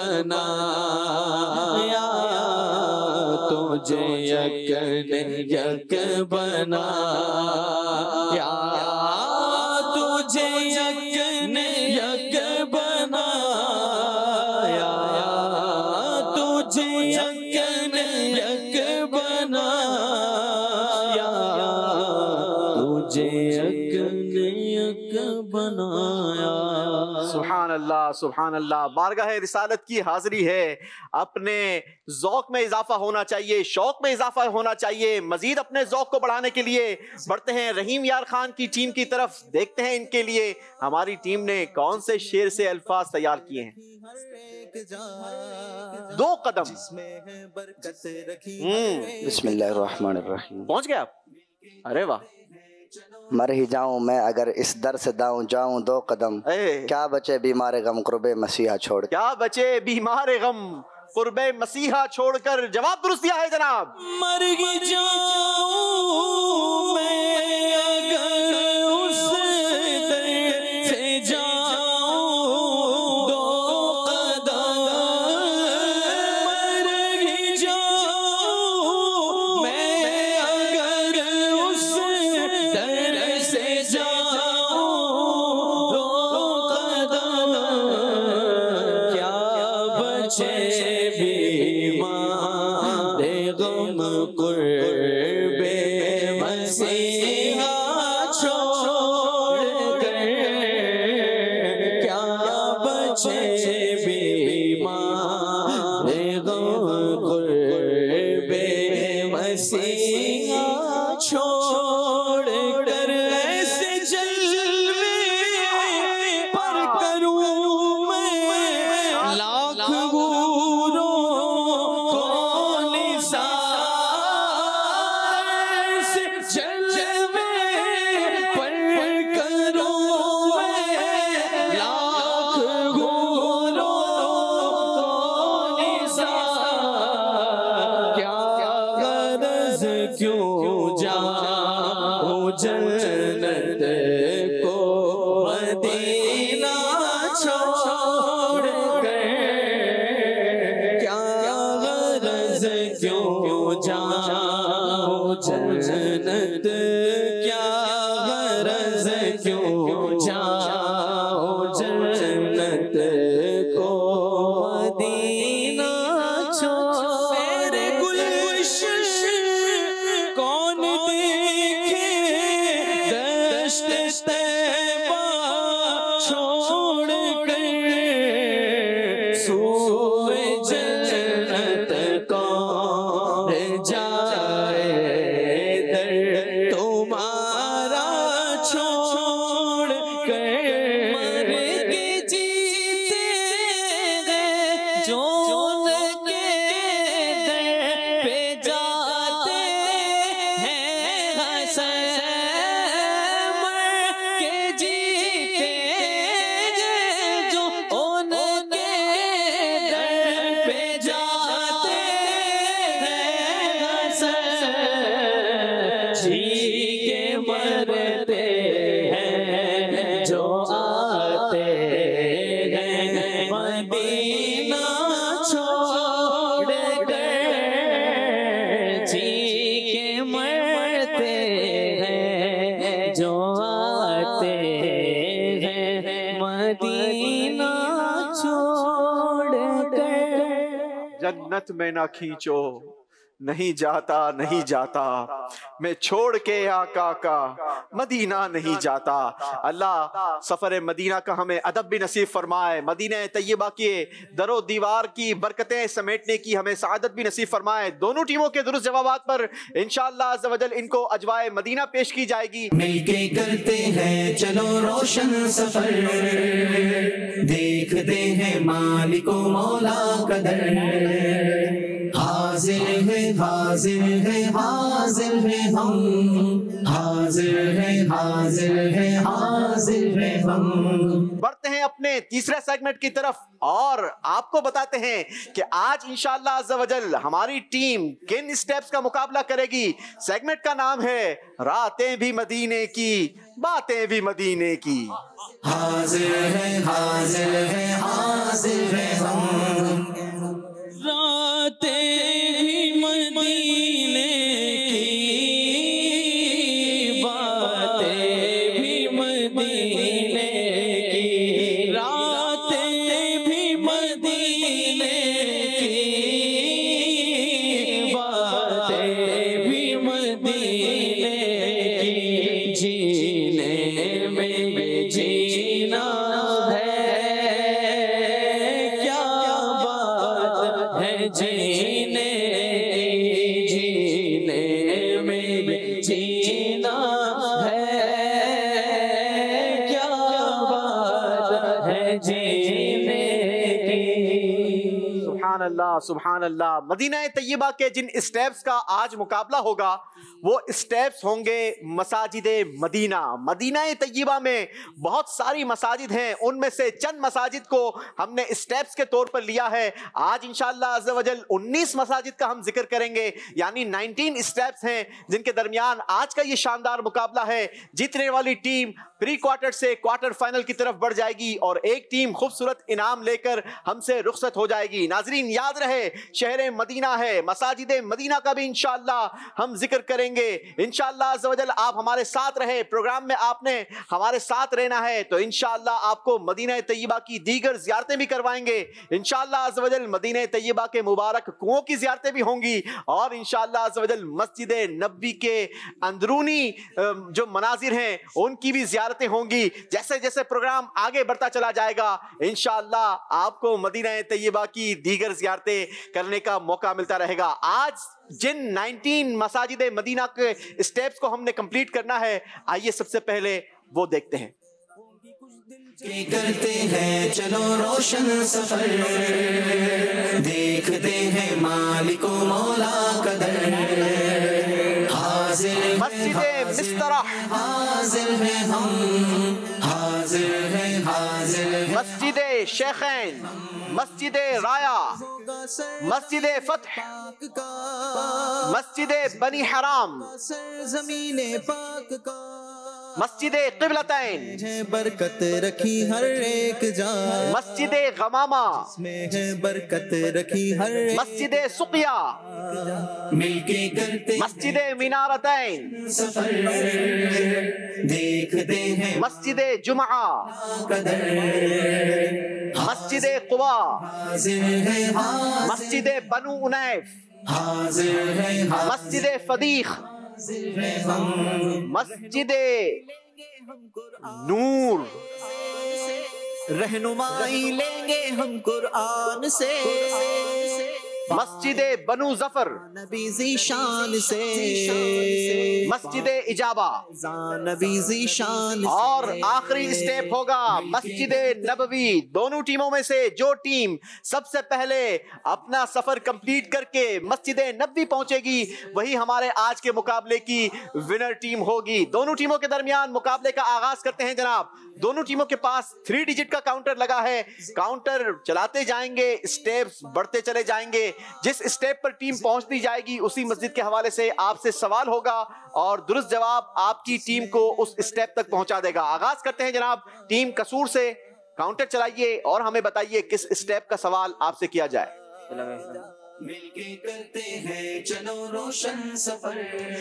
بنایا تجھے یک بنایا تجھے یک بنایا تجھے یک بنایا تجھے یک بنایا. سبحان اللہ سبحان اللہ. بارگاہ رسالت کی حاضری ہے. اپنے ذوق میں اضافہ ہونا چاہیے, شوق میں اضافہ ہونا چاہیے. مزید اپنے ذوق کو بڑھانے کے لیے بڑھتے ہیں رحیم یار خان کی ٹیم کی طرف. دیکھتے ہیں ان کے لیے ہماری ٹیم نے کون سے شعر سے الفاظ تیار کیے ہیں. 2 قدم. بسم اللہ الرحمن الرحیم. پہنچ گئے آپ؟ ارے واہ. مر ہی جاؤں میں اگر اس در سے داؤں جاؤں 2 قدم کیا بچے بیمار غم قرب مسیحا چھوڑ کر. کیا بچے بیمار غم قرب مسیحا چھوڑ کر. جواب درست دیا ہے جناب. مر ہی جاؤں میں اگر اس در سے جاؤں 2 قدم مر ہی جاؤں میں اگر اس در سے جاؤں 2 قدم کیا بچے بیمار غم قرب مسیحا چھوڑ کر کیا بچے بیمار غم قرب مسیحا چھوڑ کر. ایسے جلوے پر کروں میں لاکھ حوروں کو نثار. ایسے جلوے پر کروں میں لاکھ حوروں کو نثار. کیا غرض کیوں جاؤں جنت کو مدینہ چھوڑ کر. کیا غرض کیوں جاؤں جنت کیا غرض کیوں جاؤں جنت کو مدینہ چھوڑ. میرے گلشن کون دیکھے دشت طیبہ چھوڑ کر سوئے جنت کون جائے در تمہارا چھوڑ کر. مر کے جیتے گئے جو ان کے در پہ جاتے ہیں حسن. مر کے جیتے گئے جو ان کے در پہ جاتے ہیں حسن. جی کے مرتے ہیں جو آتے ہیں مدینہ जन्नत में ना खींचो, नहीं जाता नहीं जाता मैं छोड़ के आका का मदीना नहीं जाता। अल्लाह सफर मदीना का हमें अदब भी नसीब फरमाए, मदीना तैयबा के दरो दीवार की बरकतें समेटने की हमें सआदत भी नसीब फरमाए। दोनों टीमों के दुरुस्त जवाबात पर इंशाअल्लाह अज़्ज़ व जल इनको अजवाए मदीना पेश की जाएगी। मिलके करते हैं चलो रोशन सफर, देखते हैं मालिको मौला कदर, हाजिर है हाजिर है हाजिर है हम, हाजिर है हाजिर है हाजिर है हम। बढ़ते हैं अपने तीसरे सेगमेंट की तरफ और आपको बताते हैं कि आज इंशाअल्लाह अज़्ज़ व जल हमारी टीम किन स्टेप्स का मुकाबला करेगी। सेगमेंट का नाम है रातें भी मदीने की, बातें भी मदीने की। हाजिर है हाजिर है हाजिर है हम, रातें भी मदीने की, बातें भी मदीने की, रातें भी मदीने की, बातें भी मदीने की, जीने में जीना है, क्या बात है जीने, जीने में जीना है, क्या बात है जीने की। सुभान अल्लाह सुभान अल्लाह। मदीना तैयबा के जिन स्टेप्स का आज मुकाबला होगा वो स्टेप्स होंगे मसाजिदे मदीना। मदीना तैयबा में बहुत सारी मसाजिद हैं, उनमें से चंद मसाजिद को हमने स्टेप्स के तौर पर लिया है। आज इंशाअल्लाह अज़्ज़ व जल 19 मसाजिद का हम जिक्र करेंगे, यानी 19 स्टेप्स हैं जिनके दरमियान आज का ये शानदार मुकाबला है। जीतने वाली टीम प्री क्वार्टर से क्वार्टर फाइनल की तरफ बढ़ जाएगी और एक टीम खूबसूरत इनाम लेकर हमसे रुखसत हो जाएगी। नाजरीन याद रहे शहर मदीना है, मसाजिद मदीना का भी इंशाअल्लाह हम जिक्र करेंगे। इंशाअल्लाह अज़्ज़ व जल आप हमारे साथ रहे, प्रोग्राम में आपने हमारे साथ रहना है तो इंशाअल्लाह आपको मदीना तैयबा की दीगर ज़ियारतें भी करवाएंगे। इंशाअल्लाह अज़्ज़ व जल मदीना तैयबा के मुबारक कुओं की ज़ियारतें भी होंगी और इंशाअल्लाह अज़्ज़ व जल मस्जिद नबवी के अंदरूनी जो मनाजिर हैं उनकी भी ज़ियारतें होंगी। जैसे जैसे प्रोग्राम आगे बढ़ता चला जाएगा इंशाअल्लाह आपको मदीना तैयबा की दीगर ज़ियारतें करने का मौका मिलता रहेगा। आज जिन 19 मसाजिद मदीना के स्टेप्स को हमने कंप्लीट करना है, आइए सबसे पहले वो देखते हैं। करते हैं चलो रोशन सफर, देखते हैं मालिको मौला कदर, हाजिर मस्जिद मिस्तरह, हाजिर है हम, हाजिर है हाजिर है, मस्जिद शेखैन, मस्जिद राया, मस्जिद फतह, मस्जिद बनी हराम, जमीने पाक का, मस्जिद क़िबलतैन, बरकत रखी हर एक जान, मस्जिद गमामा, में है बरकत रखी हर एक, मस्जिद सुक़िया, मिलके करते मस्जिद मीनारतैन, सफर देखते हैं मस्जिद जुमा, कदर, मस्जिद कुबा, हाजिर है मस्जिद बनु उनैफ, हाजिर है मस्जिद फदीख, मस्जिद नूर, रहनुमाई लेंगे हम कुरान से, मस्जिद बनु जफर, नबी ज़ीशान से, मस्जिद इजाबा, नबी ज़ीशान, और आखिरी स्टेप होगा मस्जिद नबवी। दोनों टीमों में से जो टीम सबसे पहले अपना सफर कंप्लीट करके मस्जिद नबवी पहुंचेगी वही हमारे आज के मुकाबले की विनर टीम होगी। दोनों टीमों के दरमियान मुकाबले का आगाज करते हैं जनाब। दोनों टीमों के पास 3 डिजिट का काउंटर लगा है, काउंटर चलाते जाएंगे, स्टेप्स बढ़ते चले जाएंगे। जिस स्टेप पर टीम पहुंचती जाएगी उसी मस्जिद के हवाले से आपसे सवाल होगा और दुरुस्त जवाब आपकी टीम को उस स्टेप तक पहुंचा देगा। आगाज करते हैं जनाब। टीम कसूर से काउंटर चलाइए और हमें बताइए किस स्टेप का सवाल आपसे किया जाए। मिलके करते हैं चलो रोशन सफर।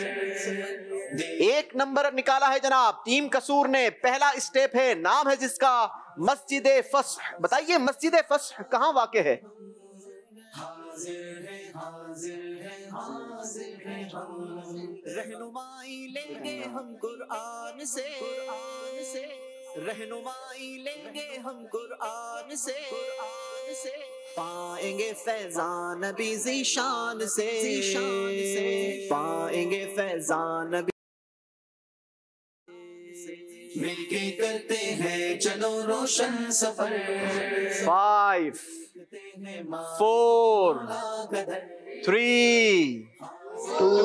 1 नंबर निकाला है जनाब टीम कसूर ने। पहला स्टेप है, नाम है जिसका मस्जिद फस्ह। बताइए मस्जिद फस्ह कहां वाक़ है? رہنمائی لیں گے ہم قرآن سے، رہنمائی لیں گے ہم قرآن سے، پائیں گے فیضان نبی ذیشان سے، پائیں گے فیضان نبی، مل کے کرتے ہیں چلو روشن سفر۔ 5 4 3 2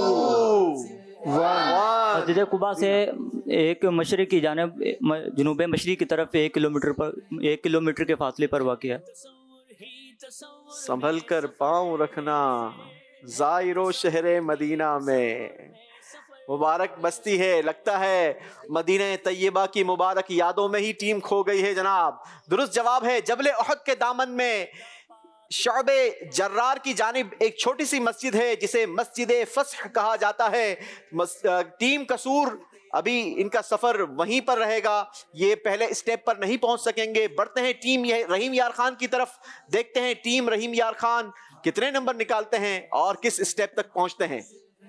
1۔ مسجد قباء سے ایک مشرق کی جانب جنوب مشرق کی طرف 1 کلومیٹر کے فاصلے پر واقع ہے۔ سنبھل کر پاؤں رکھنا زائرو شہر مدینہ میں، مبارک بستی ہے، لگتا ہے مدینہ طیبہ کی مبارک یادوں میں ہی ٹیم کھو گئی ہے جناب۔ درست جواب ہے جبل احد کے دامن میں شعب جرار کی جانب ایک چھوٹی سی مسجد ہے جسے مسجد فسح کہا جاتا ہے۔ ٹیم قصور ابھی ان کا سفر وہیں پر رہے گا، یہ پہلے اسٹیپ پر نہیں پہنچ سکیں گے۔ بڑھتے ہیں ٹیم رحیم یار خان کی طرف، دیکھتے ہیں ٹیم رحیم یار خان کتنے نمبر نکالتے ہیں اور کس اسٹیپ تک پہنچتے ہیں۔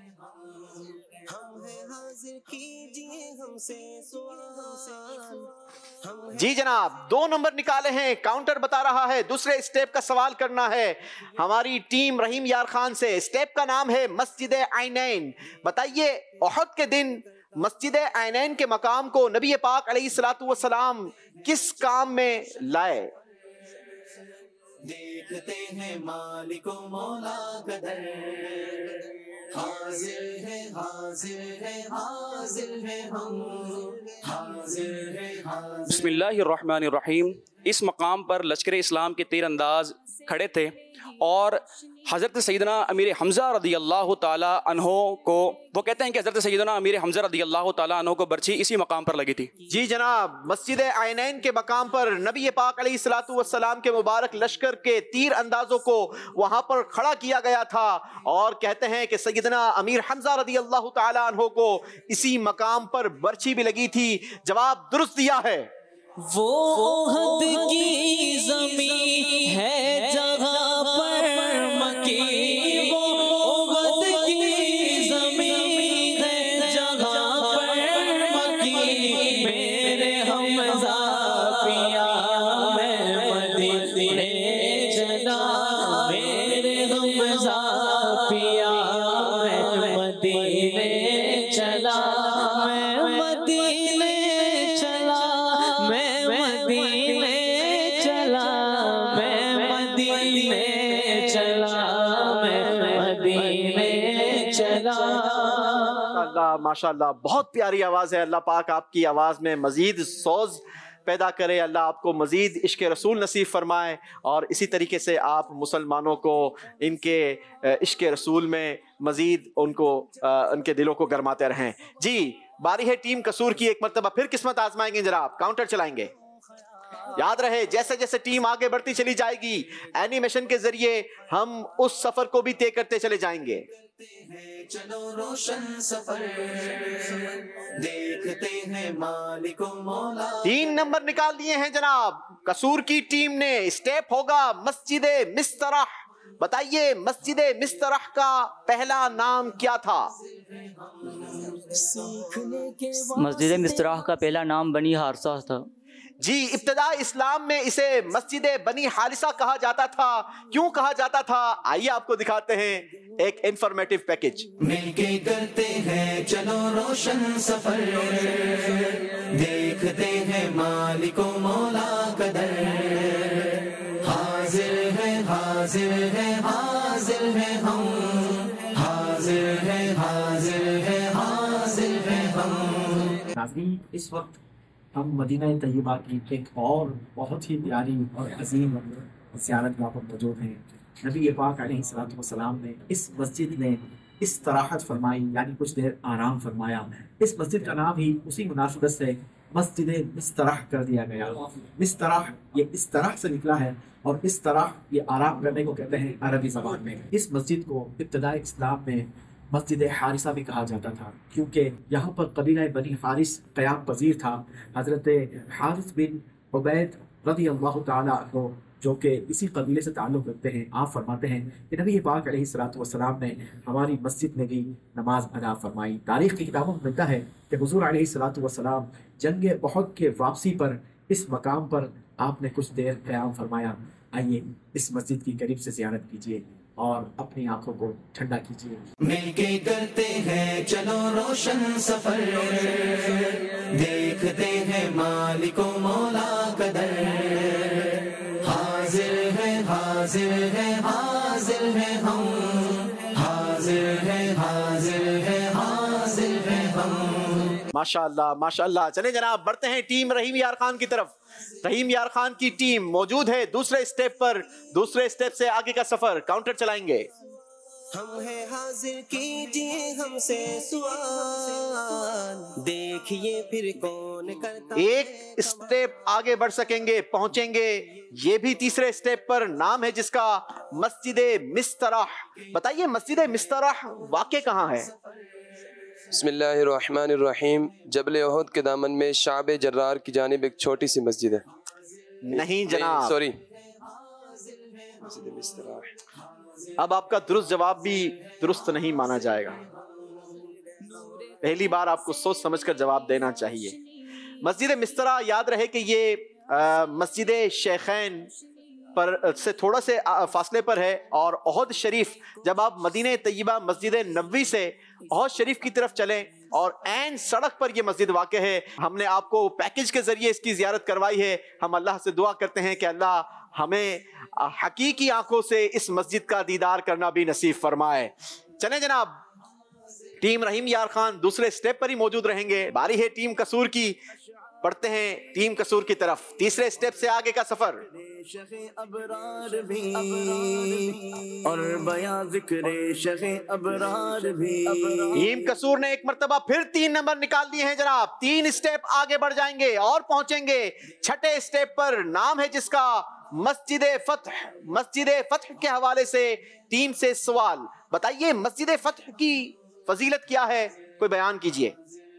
جی جناب 2 نمبر نکالے ہیں، کاؤنٹر بتا رہا ہے دوسرے اسٹیپ کا سوال کرنا ہے ہماری ٹیم رحیم یار خان سے۔ اسٹیپ کا نام ہے مسجد عینین۔ بتائیے احد کے دن مسجد عینین کے مقام کو نبی پاک علیہ الصلوۃ والسلام کس کام میں لائے؟ دیکھتے ہیں مالک و مولا کا در، حاضر ہے حاضر ہے حاضر ہے ہم، حاضر ہے حاضر۔ بسم اللہ الرحمن الرحیم۔ اس مقام پر لشکر اسلام کے تیر انداز کھڑے تھے اور حضرت سیدنا امیر حمزہ رضی اللہ تعالیٰ عنہ کو، وہ کہتے ہیں کہ حضرت سیدنا امیر حمزہ رضی اللہ تعالیٰ عنہ کو برچھی اسی مقام پر لگی تھی۔ جی جناب مسجد عینین کے مقام پر نبی پاک علیہ الصلوۃ والسلام کے مبارک لشکر کے تیر اندازوں کو وہاں پر کھڑا کیا گیا تھا اور کہتے ہیں کہ سیدنا امیر حمزہ رضی اللہ تعالیٰ عنہ کو اسی مقام پر برچھی بھی لگی تھی۔ جواب درست دیا ہے۔ وہ احد کی زمین ہے جہاں پر مکی، وہ احد کی زمین ہے جہاں پر مکی، میرے حمزہ پیا میں مدینے چلا، میرے حمزہ پیا میں مدینے چلا، میں مدینے چلا، میں مدینے چلا، میں مدینے چلا، میں مدینے چلا۔ اللہ ماشاءاللہ بہت پیاری آواز ہے۔ اللہ پاک آپ کی آواز میں مزید سوز پیدا کرے، اللہ آپ کو مزید عشق رسول نصیب فرمائے اور اسی طریقے سے آپ مسلمانوں کو ان کے عشق رسول میں مزید ان کے دلوں کو گرماتے رہیں۔ جی باری ہے ٹیم قصور کی، ایک مرتبہ پھر قسمت آزمائیں گے جناب، کاؤنٹر چلائیں گے۔ یاد رہے جیسے جیسے ٹیم آگے بڑھتی چلی جائے گی اینیمیشن کے ذریعے ہم اس سفر کو بھی طے کرتے چلے جائیں گے۔ چلو روشن سفر، دیکھتے ہیں مالک و مولا۔ 3 نمبر نکال دیے ہیں جناب قصور کی ٹیم نے۔ اسٹیپ ہوگا مسجد مسترح۔ بتائیے مسجد مسترح کا پہلا نام کیا تھا؟ مسجد مستراح کا پہلا نام بنی حارثہ تھا۔ جی ابتدا اسلام میں اسے مسجد بنی حارثہ کہا جاتا تھا۔ کیوں کہا جاتا تھا آئیے آپ کو دکھاتے ہیں ایک انفارمیٹو پیکج۔ مل کے کرتے ہیں چلو روشن سفر، دیکھتے ہیں مالک و مولا کا در، حاضر ہے حاضر ہے حاضر ہے ہم، حاضر ہے حاضر ہے حاضر ہے ہم۔ ناظرین اس وقت ہم مدینہ طیبہ کی ایک اور بہت ہی پیاری اور عظیم زیارت گاہ پر موجود ہیں۔ نبی پاک علیہ الصلوۃ والسلام نے اس مسجد میں استراحت فرمائی، یعنی کچھ دیر آرام فرمایا۔ اس مسجد کا نام ہی اسی مناسبت سے مسجد مسترح کر دیا گیا۔ مسترح یہ استراح سے نکلا ہے اور استراح یہ آرام کرنے کو کہتے ہیں عربی زبان میں۔ اس مسجد کو ابتدائی اسلام میں مسجد حارثہ بھی کہا جاتا تھا کیونکہ یہاں پر قبیلہ بنی حارث قیام پذیر تھا۔ حضرت حارث بن عبید رضی اللہ تعالیٰ عنہ جو کہ اسی قبیلے سے تعلق رکھتے ہیں، آپ فرماتے ہیں کہ نبی پاک علیہ الصلوۃ والسلام نے ہماری مسجد میں بھی نماز ادا فرمائی۔ تاریخ کی کتابوں میں ملتا ہے کہ حضور علیہ الصلوۃ والسلام جنگ احد کے واپسی پر اس مقام پر آپ نے کچھ دیر قیام فرمایا۔ آئیے اس مسجد کی قریب سے زیارت کیجیے اور اپنی آنکھوں کو ٹھنڈا کیجیے۔ مل کے کرتے ہیں چلو روشن سفر، دیکھتے ہیں مالک و مولا کا در، حاضر ہے حاضر ہے حاضر ہے ہم، حاضر ہے حاضر ہے حاضر ہے ہم۔ ماشاءاللہ ماشاءاللہ۔ چلیں جناب بڑھتے ہیں ٹیم رحیم یار خان کی طرف۔ رحیم یار خان کی ٹیم موجود ہے دوسرے اسٹیپ پر، دوسرے اسٹیپ سے آگے کا سفر کاؤنٹر چلائیں گے۔ ہم ہیں حاضر کیجئے ہم سے سوال، دیکھیے پھر کون کرتا۔ ایک اسٹیپ آگے بڑھ سکیں گے، پہنچیں گے، یہ بھی تیسرے اسٹیپ پر، نام ہے جس کا مسجد مستراح۔ بتائیے مسجد مستراح واقع کہاں ہے؟ بسم اللہ الرحمن الرحیم۔ جبل احد کے دامن میں شعب جرار کی جانب ایک چھوٹی سی مسجد ہے۔ نہیں جناب، سوری، اب آپ کا درست جواب بھی درست نہیں مانا جائے گا، پہلی بار آپ کو سوچ سمجھ کر جواب دینا چاہیے۔ مسجد مستراح یاد رہے کہ یہ مسجد شیخین پر سے تھوڑا سے فاصلے پر ہے، اور احد شریف جب آپ مدینہ طیبہ مسجد نبوی سے احد شریف کی طرف چلیں اور عین سڑک پر یہ مسجد واقع ہے۔ ہم نے آپ کو پیکج کے ذریعے اس کی زیارت کروائی ہے۔ ہم اللہ سے دعا کرتے ہیں کہ اللہ ہمیں حقیقی آنکھوں سے اس مسجد کا دیدار کرنا بھی نصیب فرمائے۔ چلیں جناب، ٹیم رحیم یار خان دوسرے سٹیپ پر ہی موجود رہیں گے۔ باری ہے ٹیم قصور کی، پڑھتے ہیں ٹیم قصور کی طرف، تیسرے سٹیپ سے آگے کا سفر۔ شیخ ابرار بھی اور بیاں ذکر شیخ ابرار بھی۔ ٹیم قصور نے ایک مرتبہ پھر 3 نمبر نکال دیے ہیں جناب، 3 سٹیپ آگے بڑھ جائیں گے اور پہنچیں گے چھٹے سٹیپ پر، نام ہے جس کا مسجد فتح۔ مسجد فتح کے حوالے سے ٹیم سے سوال، بتائیے مسجد فتح کی فضیلت کیا ہے، کوئی بیان کیجئے۔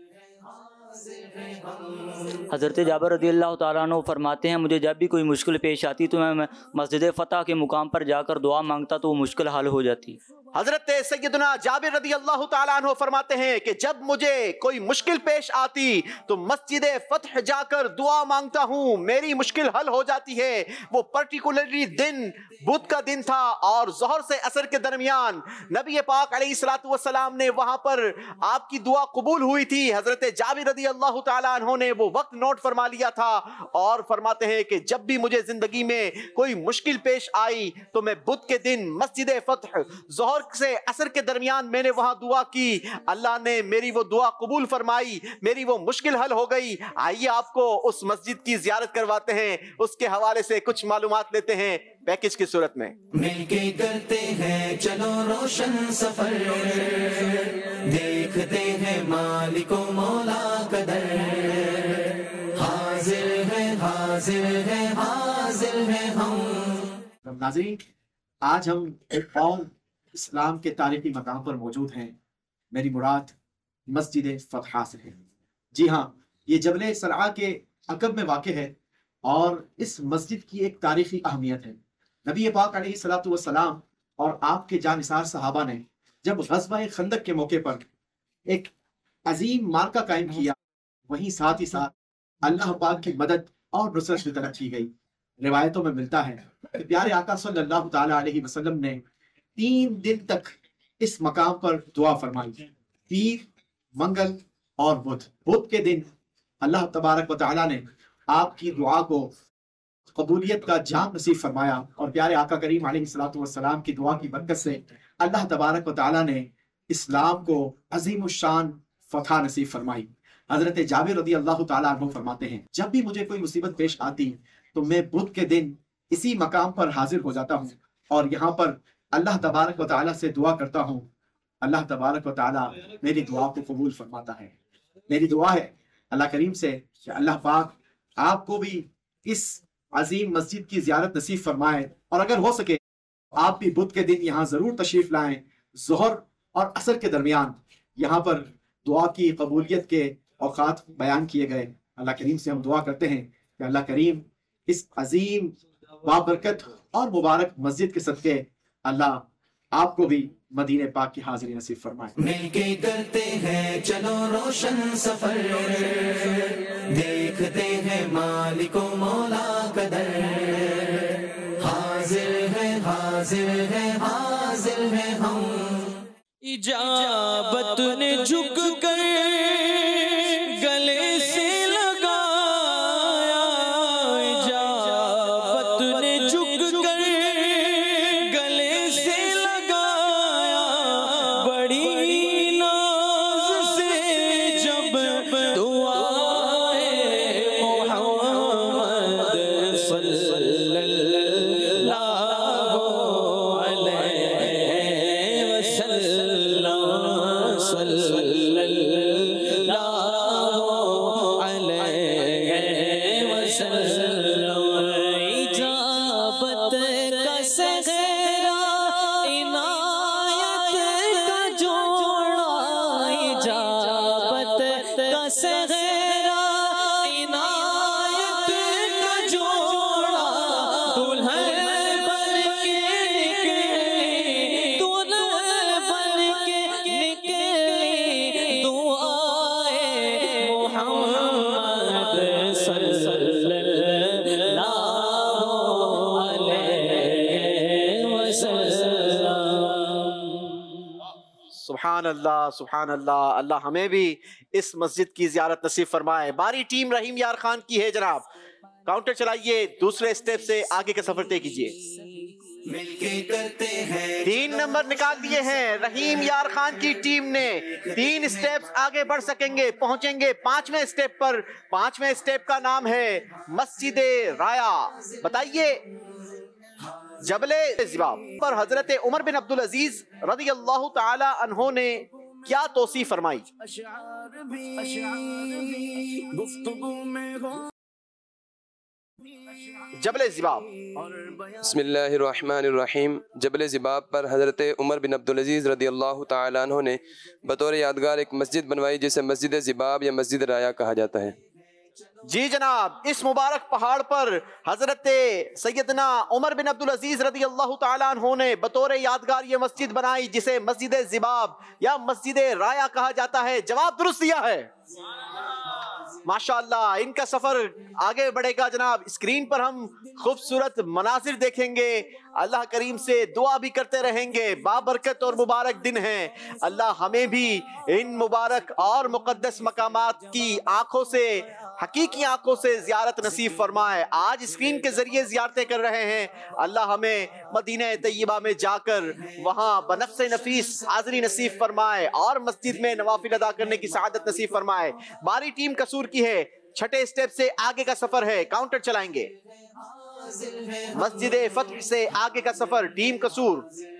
حضرت جابر رضی اللہ تعالیٰ عنہ فرماتے ہیں مجھے جب بھی کوئی مشکل پیش آتی تو میں مسجد فتح کے مقام پر جا کر دعا مانگتا تو وہ مشکل حل ہو جاتی۔ حضرت سیدنا جابر رضی اللہ تعالیٰ عنہ فرماتے ہیں کہ جب مجھے کوئی مشکل پیش آتی تو مسجد فتح جا کر دعا مانگتا ہوں، میری مشکل حل ہو جاتی ہے۔ وہ پرٹیکولرلی دن بدھ کا دن تھا اور ظہر سے عصر کے درمیان نبی پاک علیہ الصلوۃ والسلام نے وہاں پر آپ کی دعا قبول ہوئی تھی۔ حضرت جابر رضی اللہ تعالیٰ عنہ نے وہ وقت نوٹ فرما لیا تھا اور فرماتے ہیں کہ جب بھی مجھے زندگی میں کوئی مشکل پیش آئی تو میں بدھ کے دن مسجد فتح ظہر سے عصر کے درمیان میں نے وہاں دعا کی، اللہ نے میری وہ دعا قبول فرمائی، میری وہ مشکل حل ہو گئی۔ آئیے آپ کو اس مسجد کی زیارت کرواتے ہیں، اس کے حوالے سے کچھ معلومات لیتے ہیں پیکج کی صورت میں۔ مل کے کرتے ہیں چلو روشن سفر، دیکھتے ہیں مالک و مولا کا در، حاضر ہے حاضر ہے حاضر ہے ہم۔ ناظرین، آج ہم ایک اور اسلام کے تاریخی مقام پر موجود ہیں، میری مراد مسجد فتح سے ہے۔ جی ہاں، یہ جبل صرعا کے عقب میں واقع ہے اور اس مسجد کی ایک تاریخی اہمیت ہے۔ نبی پاک علیہ الصلوۃ والسلام اور آپ کے جانثار صحابہ نے جب غزوہ خندق کے موقع پر ایک عظیم مارکہ قائم کیا، وہیں ساتھ ہی ساتھ اللہ پاک کی مدد اور نصرت کی طرف کی گئی۔ روایتوں میں ملتا ہے کہ پیارے آقا صلی اللہ تعالی علیہ وسلم نے 3 دن تک اس مقام پر دعا فرمائی، پیر، منگل اور بدھ کے دن اللہ تبارک و تعالی نے آپ کی دعا کو قبولیت کا جام نصیب فرمایا اور پیارے آقا کریم علیہ الصلوۃ والسلام کی دعا کی برکت سے اللہ تبارک و تعالی نے اسلام کو عظیم الشان فتح نصیب فرمائی۔ حضرت جابر رضی اللہ تعالیٰ عنہ فرماتے ہیں جب بھی مجھے کوئی مصیبت پیش آتی تو میں بدھ کے دن اسی مقام پر حاضر ہو جاتا ہوں اور یہاں پر اللہ تبارک و تعالیٰ سے دعا کرتا ہوں۔ اللہ تبارک و تعالیٰ میری دعا کو قبول فرماتا ہے۔ میری دعا ہے اللہ کریم سے کہ اللہ پاک آپ کو بھی اس عظیم مسجد کی زیارت نصیب فرمائے، اور اگر ہو سکے آپ بھی بدھ کے دن یہاں ضرور تشریف لائیں۔ ظہر اور عصر کے درمیان یہاں پر دعا کی قبولیت کے اوقات بیان کیے گئے۔ اللہ کریم سے ہم دعا کرتے ہیں کہ اللہ کریم اس عظیم बाबरकत और मुबारक मस्जिद के सदके अल्लाह आपको भी मदीने पाक की हाजिरी नसीब फरमाए। मिलके करते हैं चलो रोशन सफर, देखते हैं मालिको मौला कदर, हाजिर है हाजिर है हाजिर है हम। इजाबत ने झुक कर गले से लगाया, इजाबत ने झुक कर गले से लगाया, बड़ी नाज से जब दुआए मोहम्मद सल्लल्लाहु अलैहि वसल्लम, सल्लल्लाहु अलैहि वसल्लम। इजाबत का सहरा इनायत का जोड़ा, इजाबत का सहरा इनायत का जोड़ा, दुल्हन बन के निकली, दुल्हन बन के निकली, दुआए मोहम्मद सल्लल्लाहु अलैहि वसल्लम। सुभान अल्लाह सुभान अल्लाह। अल्लाह हमें भी इस मस्जिद की जियारत नसीब फरमाए। बारी टीम रहीम यार खान की है जनाब, काउंटर चलाइए, दूसरे स्टेप से आगे का सफर तय कीजिए। मिलके करते हैं 3 नंबर निकाल दिए हैं रहीम यार खान की टीम ने। 3 स्टेप्स आगे बढ़ सकेंगे, पहुंचेंगे 5वें स्टेप पर। 5वें स्टेप का नाम है मस्जिद राया। बताइए, जबले ज़िबाब पर हजरत उमर बिन अब्दुल अजीज रज़ी अल्लाह ताला अन्हो ने क्या तौसीफ फरमाई? जबले ज़िबाब। बिस्मिल्लाहिर्रहमानिर्रहीम। जबल ज़िबाब पर हज़रत उमर बिन अब्दुल अजीज़ रदियल्लाहु ताला अन्हु ने बतौर यादगार एक मस्जिद बनवाई जिसे मस्जिद ज़िबाब या मस्जिद राया कहा जाता है। जी जनाब, इस मुबारक पहाड़ पर हजरत सैयदना उमर बिन अब्दुल अजीज रज़ी अल्लाह ताला अन्हु ने बतौर यादगार ये मस्जिद बनाई जिसे मस्जिद ज़िबाब या मस्जिद राया कहा जाता है। जवाब दुरुस्त दिया है, माशाअल्लाह। इनका सफर आगे बढ़ेगा जनाब। स्क्रीन पर हम खूबसूरत मनाजिर देखेंगे, अल्लाह करीम से दुआ भी करते रहेंगे। बाबरकत और मुबारक दिन है, अल्लाह हमें भी इन मुबारक और मुकद्दस मकामात की आंखों से, हकीकी आंखों से ज़ियारत नसीब फरमाए। आज स्क्रीन के जरिए ज़ियारतें कर रहे हैं, अल्लाह हमें मदीना तैयबा में जाकर वहाँ बनफ्स नफीस हाज़िरी नसीब फरमाए और मस्जिद में नवाफिल अदा करने की सआदत नसीब फरमाए। बारी टीम कसूर की है, 6ठे स्टेप से आगे का सफर है, काउंटर चलाएंगे। मस्जिद फतह से आगे का सफर, टीम कसूर।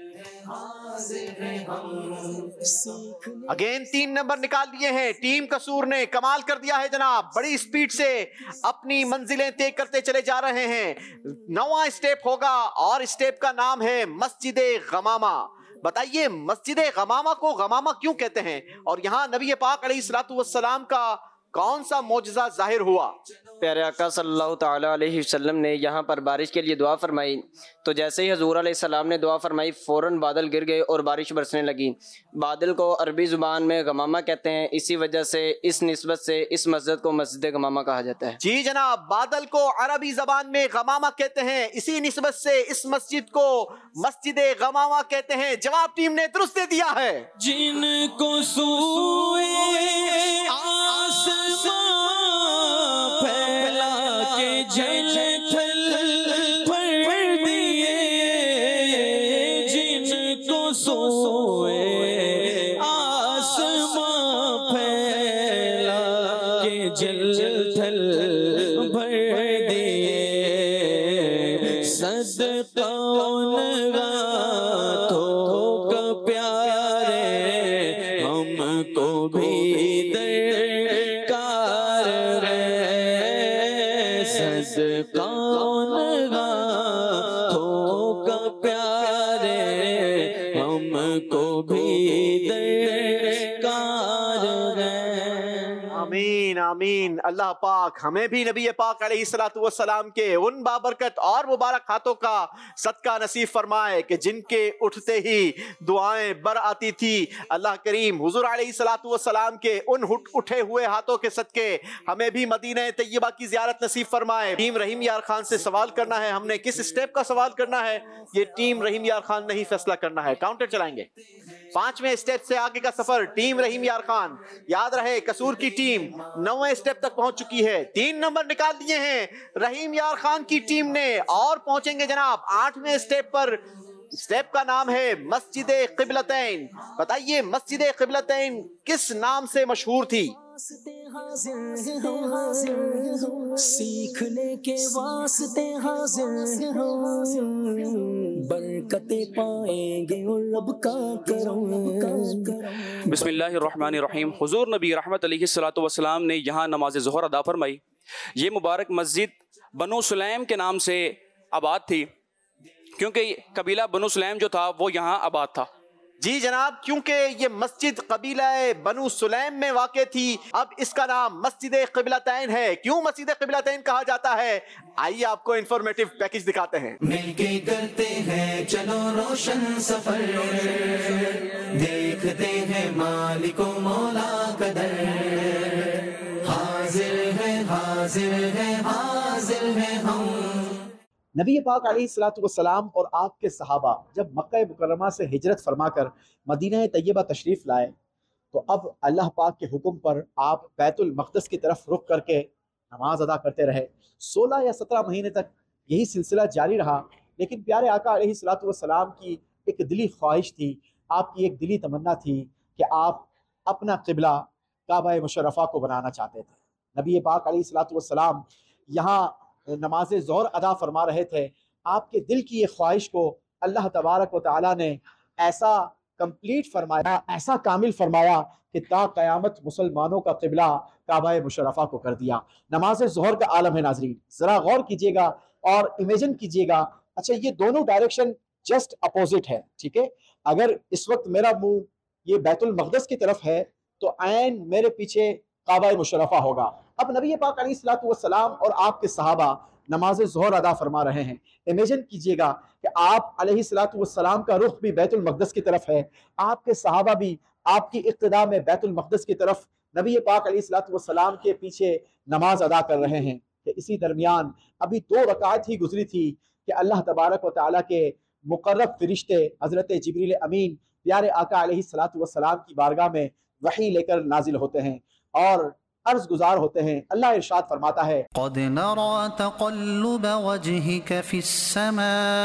अगेन 3 नंबर निकाल दिए हैं टीम कसूर ने। कमाल कर दिया है जनाब, बड़ी स्पीड से अपनी मंजिलें तय करते चले जा रहे हैं। 9वां स्टेप होगा और स्टेप का नाम है मस्जिद गमामा। बताइए, मस्जिद गमामा को गमामा क्यों कहते हैं और यहाँ नबी पाक अलैहिस्सलातु वस्सलाम का कौन सा मौजज़ा जाहिर हुआ? प्यारे आका सल्लल्लाहु ताला अलैहि वसल्लम ने यहाँ पर बारिश के लिए दुआ फरमाई, तो जैसे ही हजूर अलैहिस्सलाम ने दुआ फरमाई फ़ौरन बादल गिर गए और बारिश बरसने लगी। बादल को अरबी ज़ुबान में गमामा कहते हैं, इसी वजह से इस निस्बत से इस मस्जिद को मस्जिद गमामा कहा जाता है। जी जनाब, बादल को अरबी ज़बान में गमामा कहते हैं, इसी निस्बत से इस मस्जिद को मस्जिद गमामा कहते हैं। जवाब टीम ने दुरुस्त दे दिया है। जिनको सूए फैला के झलझल भर दिए, जिनको सोए आसमां फैला के झलझल भर दिए, सदका तो का प्यारे हमको भी दरकार रे, सदका तो का प्यारे हमको भी दरकार रे। आमीन आमीन। अल्लाह पाक हमें भी नबी पाक अलैहिस्सलातु वस्सलाम के उन बाबरकत और मुबारक हाथों का सदका नसीब फरमाए कि जिनके उठते ही दुआएं बर आती थी। अल्लाह करीम हुजूर अलैहिस्सलातु वस्सलाम के उन उठे हुए हाथों के सदके हमें भी मदीना तैयबा की ज़ियारत नसीब फरमाए। टीम रहीम यार खान से सवाल करना है, हमने किस स्टेप का सवाल करना है ये टीम रहीम यार खान नहीं फैसला करना है। काउंटर चलाएंगे, 5वें स्टेप से आगे का सफर टीम रहीम यार खान। याद रहे कसूर की टीम 9वें स्टेप तक पहुंच चुकी है, 3 नंबर निकाल दिए हैं रहीम यार खान की टीम ने और पहुंचेंगे जनाब 8वें स्टेप पर। स्टेप का नाम है मस्जिद क़िबलतैन। बताइए मस्जिद क़िबलतैन किस नाम से मशहूर थी? सीखने के वास्ते हाजिर हो, बरकतें पाएंगे और रब का करम। बिस्मिल्लाहिर्रहमानिर्रहीम। हुजूर नबी रहमत अलैहिस्सलातु वस्सलाम ने यहाँ नमाज ज़ोहर अदा फरमाई। ये मुबारक मस्जिद बनु सुलैम के नाम से आबाद थी, क्योंकि कबीला बनु सुलैम जो था वो यहाँ आबाद था। जी जनाब, क्योंकि ये मस्जिद कबीला बनु सुलैम में वाक़ थी, अब इसका नाम मस्जिद क़िबलतैन है। क्यों मस्जिद क़िबलतैन कहा जाता है? आइए आपको इंफॉर्मेटिव पैकेज दिखाते हैं। मिलके करते हैं चलो रोशन सफर, देखते हैं मालिको मौला कदर। हाजिर है हाजिर है हाजिर है हम। नबी पाक अलैहिस्सलातु वस्सलाम और आपके सहाबा जब मक्का मुकर्रमा से हिजरत फरमाकर मदीना तैयबा तशरीफ़ लाए तो अब अल्लाह पाक के हुक्म पर आप बैतुल मक़दस की तरफ रुख करके नमाज अदा करते रहे। 16 या 17 महीने तक यही सिलसिला जारी रहा। लेकिन प्यारे आका अलैहिस्सलातु वस्सलाम की एक दिली ख्वाहिश थी, आपकी एक दिली तमन्ना थी कि आप अपना क़िबला काबा मुशर्रफ़ा को बनाना चाहते थे। नबी पाक अलैहिस्सलातु वस्सलाम यहाँ नमाज ज़ोहर अदा फरमा रहे थे। आपके दिल की ये ख्वाहिश को अल्लाह तबारक व तआला ने ऐसा कंप्लीट फरमाया, ऐसा कामिल फरमाया कि ता क़यामत मुसलमानों का क़िबला काबा मुशर्रफ़ा को कर दिया। नमाज ज़ोहर का आलम है नाज़रीन, ज़रा गौर कीजिएगा और इमेजिन कीजिएगा। अच्छा, ये दोनों डायरेक्शन जस्ट अपोजिट है, ठीक है। अगर इस वक्त मेरा मुंह ये बैतुल मक़दस की तरफ है तो ऐन मेरे पीछे काबा मुशर्रफ़ा होगा। अब नबी पाक अलैहिस्सलातु वस्सलाम और आपके सहाबा नमाज ज़ोहर अदा फरमा रहे हैं। इमेजिन कीजिएगा कि आप अलैहिस्सलातु वस्सलाम का रुख भी बैतुल मक़दस की तरफ है, आपके सहाबा भी आपकी इक़्तिदा में बैतुल मक़दस की तरफ नबी पाक अलैहिस्सलातु वस्सलाम के पीछे नमाज अदा कर रहे हैं। कि इसी दरमियान अभी 2 रकात ही गुजरी थी कि अल्लाह तबारक व तआला के मुक़र्रब फ़रिश्ते हज़रत जिब्रील अमीन प्यारे आका अलैहिस्सलातु वस्सलाम की बारगाह में वही लेकर नाजिल होते हैं और अर्ज गुजार होते हैं। अल्लाह इरशाद फरमाता है, क़द नरा तक़ल्लुब वजहिक फ़िस्समा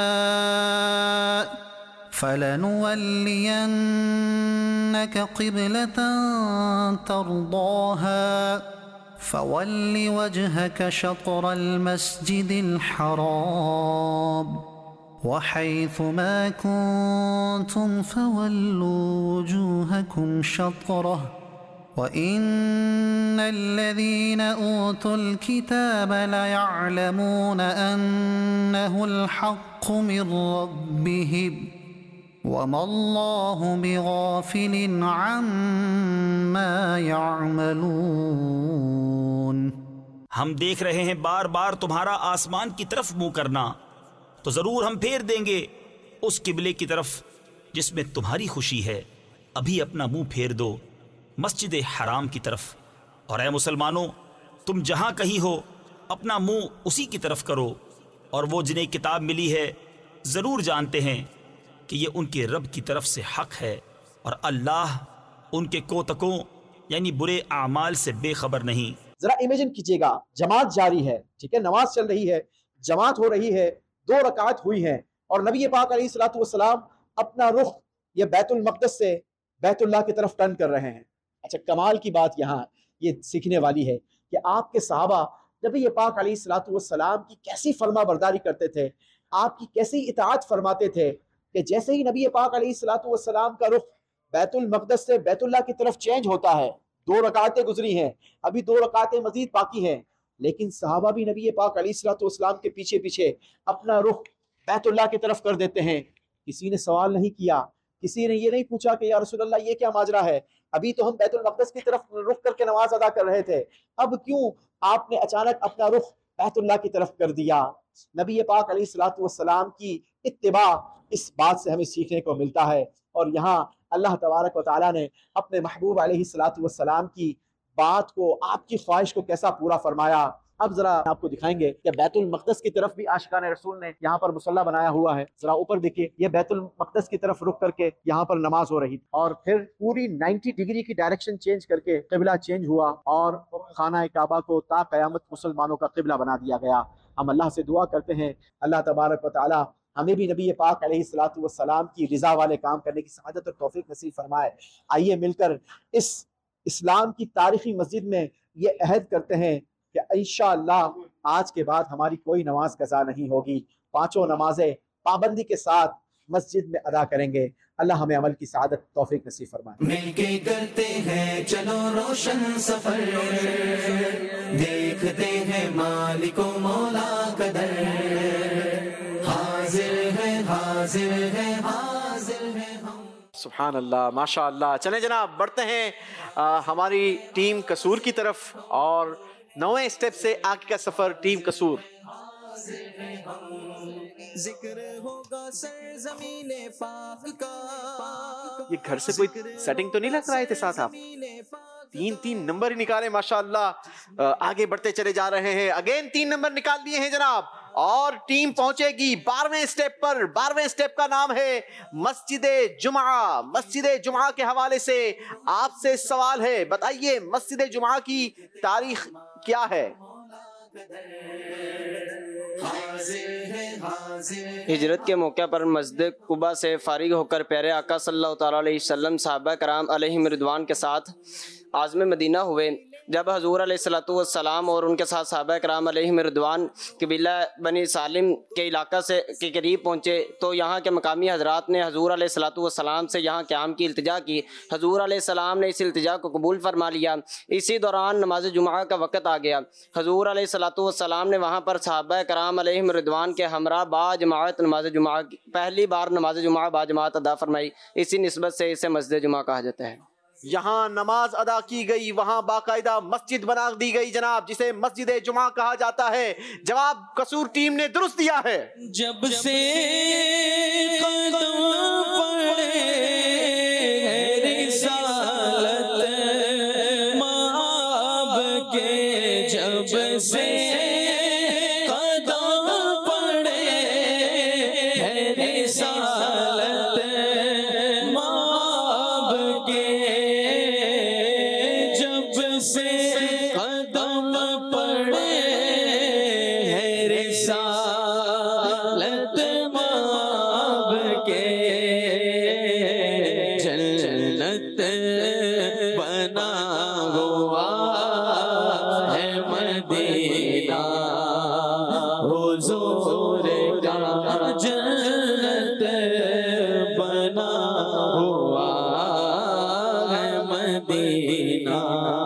फलनुवल्लियन्नक क़िबलतन तर्दाहा फ़वल्लि वजहक शत्रल मस्जिदिल हराम वहैथुमा कुन्तुम फ़वल्लू वुजूहकुम शत्रह وَإِنَّ الَّذِينَ أُوتُوا الْكِتَابَ لَيَعْلَمُونَ أَنَّهُ الْحَقُّ مِنْ رَبِّهِمْ وَمَا اللَّهُ بِغَافِلٍ عَمَّا يَعْمَلُونَ۔ हम देख रहे हैं बार बार तुम्हारा आसमान की तरफ मुँह करना, तो ज़रूर हम फेर देंगे उस किबले की तरफ जिसमें तुम्हारी खुशी है। अभी अपना मुँह फेर दो मस्जिद हराम की तरफ, और ऐ मुसलमानों, तुम जहाँ कहीं हो अपना मुंह उसी की तरफ करो। और वो जिन्हें किताब मिली है ज़रूर जानते हैं कि ये उनके रब की तरफ से हक है, और अल्लाह उनके कोतकों यानी बुरे आमाल से बेखबर नहीं। जरा इमेजिन कीजिएगा, जमात जारी है, ठीक है, नमाज चल रही है, जमात हो रही है, 2 रकात हुई हैं और नबी पाक अलैहिस्सलातु वस्सलाम अपना रुख ये बैतुल मक़दस से बैतुल्लाह की तरफ टर्न कर रहे हैं। अच्छा, कमाल की बात यहाँ ये सीखने वाली है कि आपके सहाबा नबी पाक अलैहिस्सलातु वस्सलाम की कैसी फर्मा बरदारी करते थे, आपकी कैसी इताअत फरमाते थे कि जैसे ही नबी पाक अलैहिस्सलातु वस्सलाम का रुख बैतुल मक़दस से बैतुल्लाह की तरफ चेंज होता है, 2 रकातें गुजरी हैं, अभी 2 रकातें मजीद बाकी हैं, लेकिन सहाबा भी नबी पाक अलैहिस्सलातु वस्सलाम के पीछे पीछे अपना रुख बैतुल्लाह की तरफ कर देते हैं। किसी ने सवाल नहीं किया کسی نے یہ نہیں پوچھا کہ یا رسول اللہ یہ کیا ماجرا ہے، ابھی تو ہم بیت المقدس کی طرف رخ کر کے نماز ادا کر رہے تھے، اب کیوں آپ نے اچانک اپنا رخ بیت اللہ کی طرف کر دیا؟ نبی پاک علیہ الصلوۃ والسلام کی اتباع اس بات سے ہمیں سیکھنے کو ملتا ہے، اور یہاں اللہ تبارک و تعالیٰ نے اپنے محبوب علیہ الصلوۃ والسلام کی بات کو، آپ کی خواہش کو کیسا پورا فرمایا۔ اب ذرا آپ کو دکھائیں گے کہ بیت المقدس کی طرف بھی عاشقان رسول نے یہاں پر مصلی بنایا ہوا ہے، ذرا اوپر دیکھیے، یہ بیت المقدس کی طرف رخ کر کے یہاں پر نماز ہو رہی، اور پھر پوری 90 ڈگری کی ڈائریکشن چینج کر کے قبلہ چینج ہوا اور خانہ کعبہ کو تا قیامت مسلمانوں کا قبلہ بنا دیا گیا۔ ہم اللہ سے دعا کرتے ہیں اللہ تبارک و تعالی ہمیں بھی نبی پاک علیہ الصلوۃ والسلام کی رضا والے کام کرنے کی سعادت اور توفیق نصیب فرمائے۔ آئیے مل کر اس اسلام کی تاریخی مسجد میں یہ عہد کرتے ہیں کہ انشاءاللہ آج کے بعد ہماری کوئی نماز قضا نہیں ہوگی، 5 نمازیں پابندی کے ساتھ مسجد میں ادا کریں گے۔ اللہ ہمیں عمل کی سعادت توفیق نصیب فرمائے۔ مل کے کرتے ہیں چلو روشن سفر، دیکھتے ہیں مالک و مولا قدر، حاضر ہے حاضر ہے حاضر ہے ہم۔ سبحان اللہ، ماشاء اللہ۔ چلیں جناب بڑھتے ہیں ہماری ٹیم قصور کی طرف، اور 9ویں اسٹیپ سے آگے کا سفر ٹیم قصور۔ ذکر ہوگا سرزمین پاک کا، یہ گھر سے کوئی سیٹنگ تو نہیں لگ رہا ہے تھے ساتھ؟ آپ 3 نمبر ہی نکالے ماشاءاللہ، آگے بڑھتے چلے جا رہے ہیں، اگین 3 نمبر نکال لیے ہیں جناب، اور ٹیم پہنچے گی 12ویں اسٹیپ پر۔ 12ویں اسٹیپ کا نام ہے مسجد جمعہ۔ مسجد جمعہ کے حوالے سے آپ سے سوال ہے، بتائیے مسجد جمعہ کی تاریخ کیا ہے؟ ہجرت کے موقع پر مسجد قباء سے فارغ ہو کر پیارے آقا صلی اللہ تعالیٰ علیہ وسلم صحابہ کرام علیہم رضوان کے ساتھ عازم مدینہ ہوئے۔ جب حضور علیہ الصلوۃ والسلام اور ان کے ساتھ صحابہ کرام علیہم رضوان قبیلہ بنی سالم کے علاقہ کے قریب پہنچے تو یہاں کے مقامی حضرات نے حضور علیہ الصلوۃ والسلام سے یہاں قیام کی التجا کی۔ حضور علیہ السلام نے اس التجا کو قبول فرما لیا۔ اسی دوران نماز جمعہ کا وقت آ گیا۔ حضور علیہ الصلوۃ والسلام نے وہاں پر صحابہ کرام علیہم رضوان کے ہمراہ با جماعت نماز جمعہ پہلی بار نماز جمعہ با جماعت ادا فرمائی۔ اسی نسبت سے اسے مسجد جمعہ کہا جاتا ہے۔ یہاں نماز ادا کی گئی، وہاں باقاعدہ مسجد بنا دی گئی جناب، جسے مسجد جمعہ کہا جاتا ہے۔ جواب قصور ٹیم نے درست دیا ہے۔ جب سے قدم پڑے رسالت مآب کے، جب سے قدم پڑے رسالت مآب کے، جب سے قدم پڑے رسالت مآب کے، جنت بنا ہوا ہے مدینہ حضور کا، جنت بنا ہوا ہے مدینہ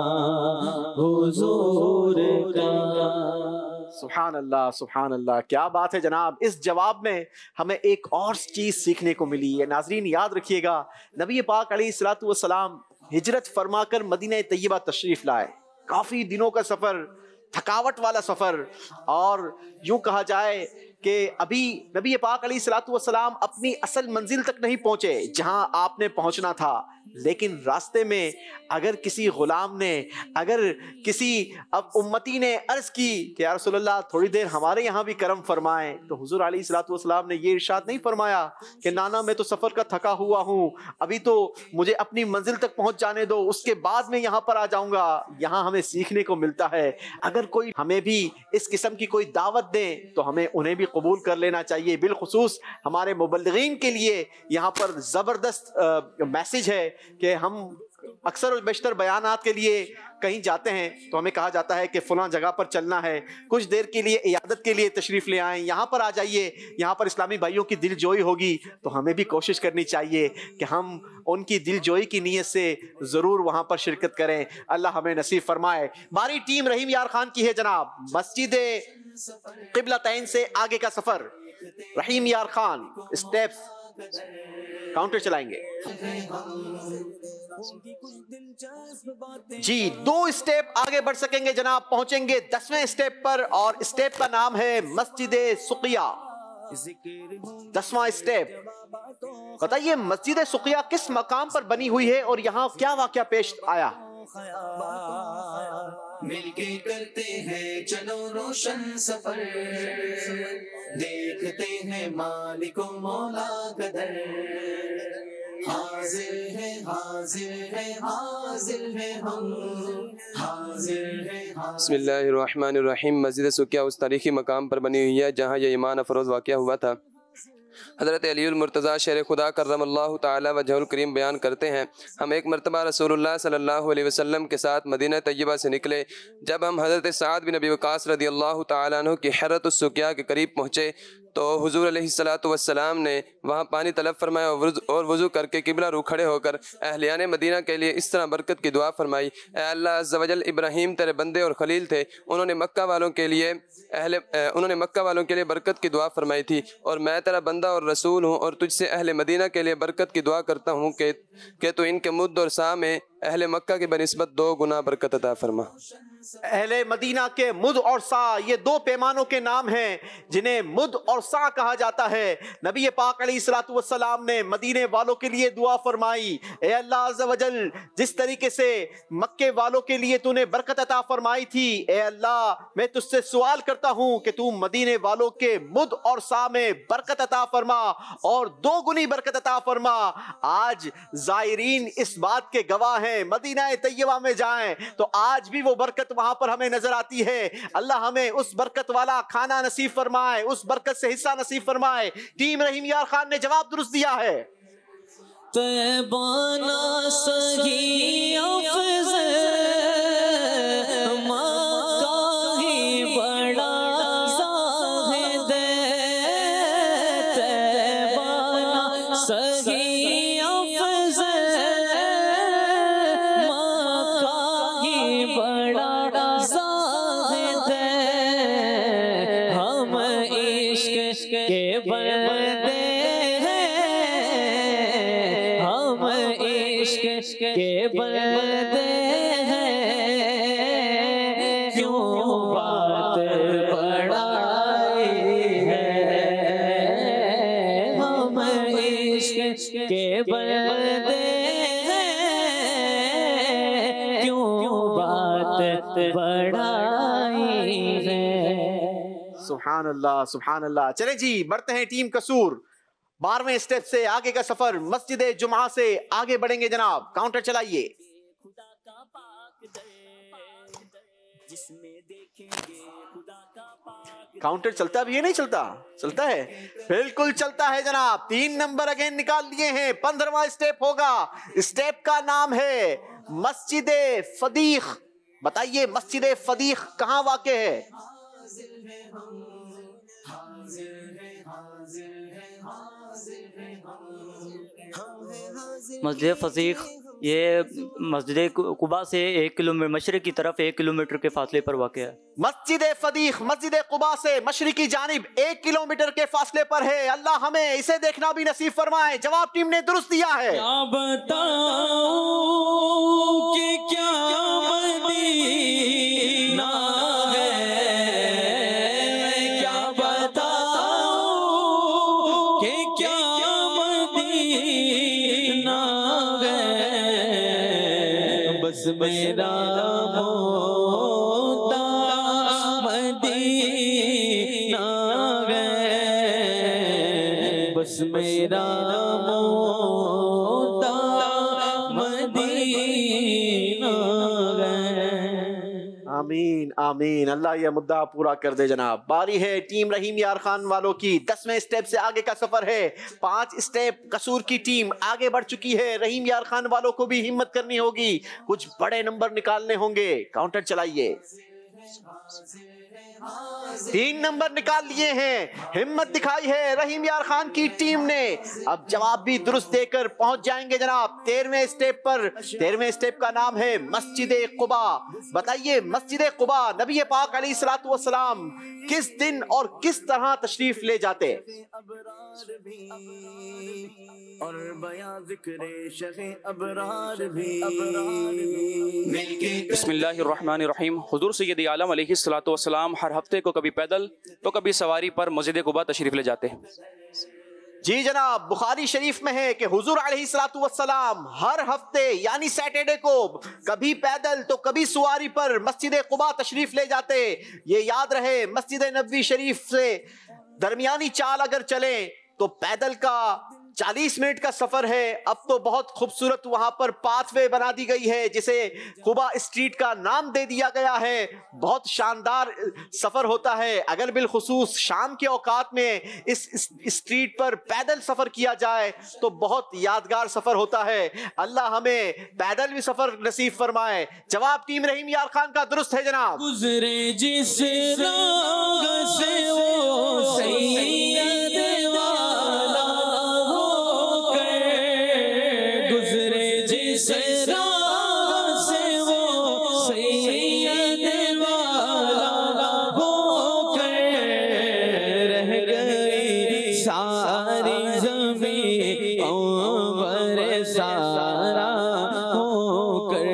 حضور کا۔ سبحان اللہ، سبحان اللہ، کیا بات ہے جناب۔ اس جواب میں ہمیں ایک اور چیز سیکھنے کو ملی ہے۔ ناظرین یاد رکھیے گا، نبی پاک علیہ الصلوۃ والسلام ہجرت فرما کر مدینہ طیبہ تشریف لائے۔ کافی دنوں کا سفر، تھکاوٹ والا سفر، اور یوں کہا جائے کہ ابھی نبی پاک علیہ الصلوۃ والسلام اپنی اصل منزل تک نہیں پہنچے جہاں آپ نے پہنچنا تھا، لیکن راستے میں اگر کسی غلام نے، اگر کسی اب امتی نے عرض کی کہ یا رسول اللہ تھوڑی دیر ہمارے یہاں بھی کرم فرمائیں، تو حضور علیہ الصلوۃ والسلام نے یہ ارشاد نہیں فرمایا کہ نانا میں تو سفر کا تھکا ہوا ہوں، ابھی تو مجھے اپنی منزل تک پہنچ جانے دو، اس کے بعد میں یہاں پر آ جاؤں گا۔ یہاں ہمیں سیکھنے کو ملتا ہے اگر کوئی ہمیں بھی اس قسم کی کوئی دعوت دے تو ہمیں انہیں بھی قبول کر لینا چاہیے۔ بالخصوص ہمارے مبلغین کے لیے یہاں پر زبردست میسج ہے کہ ہم اکثر و بیشتر بیانات کے لیے کہیں جاتے ہیں تو ہمیں کہا جاتا ہے کہ فلاں جگہ پر چلنا ہے، کچھ دیر کے لیے عیادت کے لیے تشریف لے آئیں، یہاں پر آ جائیے، یہاں پر اسلامی بھائیوں کی دل جوئی ہوگی، تو ہمیں بھی کوشش کرنی چاہیے کہ ہم ان کی دل جوئی کی نیت سے ضرور وہاں پر شرکت کریں۔ اللہ ہمیں نصیب فرمائے۔ ہماری ٹیم رحیم یار خان کی ہے جناب، مسجد قبلتین سے آگے کا سفر۔ رحیم یار خان اسٹیپس काउंटर चलाएंगे। जी 2 स्टेप आगे बढ़ सकेंगे जनाब, पहुंचेंगे 10वें स्टेप पर और स्टेप का नाम है मस्जिद सुकिया। 10वां स्टेप। बताइए मस्जिद सुकिया किस मकाम पर बनी हुई है और यहाँ क्या वाकया पेश आया? मिलके करते हैं चलो रोशन सफर, देखते हैं मालिक मौला कदर, हाजिर है हाजिर है हाजिर है हम, हाजिर है। बिस्मिल्लाहिर्रहमानिर्रहीम। मस्जिद सुकिया उस तारीखी मकाम पर बनी हुई है जहाँ यह ईमान अफरोज़ वाक़या हुआ था। हज़रत अलीउल मुर्तज़ा शेर खुदा करमल्लाहु ताला वजहुल करीम बयान करते हैं, हम एक मरतबा रसूलुल्लाह सल्लल्लाहु अलैहि वसल्लम के साथ मदीना तय्यबा से निकले। जब हम हज़रत साद बिन अबी वक़ास रदियल्लाहु ताला अन्हु की हिर्रतुस सुकिया के करीब पहुँचे तो हुज़ूर अलैहिस्सलातु वस्सलाम ने वहाँ पानी तलब फरमाया और वज़ू करके किबला रू खड़े होकर अहलियाने मदीना के लिए इस तरह बरकत की दुआ फरमाई, ए अल्लाह अज़्ज़ वजल, इब्राहीम तेरे बंदे और खलील थे, उन्होंने मक्का वालों के लिए बरकत की दुआ फरमाई थी, और मैं तेरा बंदा और रसूल हूँ और तुझसे अहले मदीना के लिए बरकत की दुआ करता हूँ कि तू इनके मुद्द और सा में अहले मक्का की बनिस्बत 2 गुना बरकत अता फरमा। अहले मदीना के मुद और सा, ये 2 पैमानों के नाम हैं जिन्हें मुद और सा कहा जाता है। नबी पाक अलैहिस्सलातु वस्सलाम ने मदीने वालों के लिए दुआ फरमाई, ए अल्लाह अज़्ज़ वजल, जिस तरीके से मक्के वालों के लिए तूने बरकत अता फरमाई थी, ए अल्लाह मैं तुझसे सवाल करता हूँ कि तू मदीने वालों के मुद और सा में बरकत अता फरमा और 2 गुनी बरकत अता फरमा। आज ज़ायरीन इस बात के गवाह हैं, मदीना तैयबा में जाएं तो आज भी वो बरकत वहां पर हमें नजर आती है। अल्लाह हमें उस बरकत वाला खाना नसीब फरमाए, उस बरकत से हिस्सा नसीब फरमाए। टीम रहीम यार खान ने जवाब दुरुस्त दिया है। तैबाना सही अफ़ज़ल मक्का ही बड़ा ज़ाहिद, तैबाना सही अफ़ज़ल मक्का ही बड़ा ज़ाहिद, हम इश्क के बंदे के बंदे हैं, क्यों बात बढ़ाई है, हम इश्क के बंदे हैं, क्यों बात बढ़ाई है। सुभान अल्लाह सुभान अल्लाह। चले जी बढ़ते हैं टीम कसूर। 12वें स्टेप से आगे का सफर मस्जिद जुमा से आगे बढ़ेंगे जनाब, काउंटर चलाइए। काउंटर चलता भी है, नहीं चलता? चलता है, बिल्कुल चलता है जनाब। 3 नंबर अगेन निकाल लिए हैं। 15वां स्टेप होगा। स्टेप का नाम है मस्जिद फदीख। बताइए मस्जिद फदीख कहाँ वाक़ है? मस्जिद फसीख ये मस्जिद कुबा से 1 किलोमीटर मशरिक की तरफ 1 किलोमीटर के फासले पर वाक़ है। मस्जिद फदीख मस्जिद कुबा से मशरिक की जानिब 1 किलोमीटर के फासले पर है। अल्लाह हमें इसे देखना भी नसीब फरमाए। जवाब टीम ने दुरुस्त दिया है। क्या बताऊं कि क्या मदीना है, मैं क्या बताऊं कि क्या मदीना है, बस मेरा मोता मदीना है, बस मेरा मोता मदीना है। आमीन आमीन। अल्लाह यह मुद्दा पूरा कर दे जनाब। बारी है टीम रहीम यार खान वालों की। 10वें स्टेप से आगे का सफर है। 5 स्टेप कसूर की टीम आगे बढ़ चुकी है। रहीम यार खान वालों को भी हिम्मत करनी होगी, कुछ बड़े नंबर निकालने होंगे। काउंटर चलाइए। 3 نمبر نکال لیے ہیں، ہمت دکھائی ہے رحیم یار خان کی ٹیم نے. اب جواب بھی درست دے کر پہنچ جائیں گے جناب 13ویں اسٹیپ پر. 13ویں اسٹیپ کا نام ہے مسجد قبا. بتائیے مسجد قبا نبی پاک علیہ الصلوۃ والسلام کس دن اور کس طرح تشریف لے جاتے؟ اور بیان ذکر شہ ابرار بھی. بسم اللہ الرحمن الرحیم. حضور سید عالم علیہ الصلوۃ والسلام ہر ہفتے کو کبھی پیدل تو کبھی سواری پر مسجد قباء تشریف لے جاتے. جی جناب بخاری شریف میں ہے کہ حضور علیہ الصلوۃ والسلام ہر ہفتے یعنی سیٹرڈے کو کبھی پیدل تو کبھی سواری پر مسجد قباء تشریف لے جاتے. یہ یاد رہے مسجد نبوی شریف سے درمیانی چال اگر چلیں تو پیدل کا 40 منٹ کا سفر ہے. اب تو بہت خوبصورت وہاں پر پاتھ وے بنا دی گئی ہے جسے قباء اسٹریٹ کا نام دے دیا گیا ہے. بہت شاندار سفر ہوتا ہے. اگر بالخصوص شام کے اوقات میں اس اسٹریٹ پر پیدل سفر کیا جائے تو بہت یادگار سفر ہوتا ہے. اللہ ہمیں پیدل بھی سفر نصیب فرمائے. جواب ٹیم رحیم یار خان کا درست ہے جناب. گزرے جس راہ سے وہ سید والا ہو کر، گزرے جس راہ سے وہ سید والا ہو کر، رہ گئی ساری زمین اور سارا ہو کر،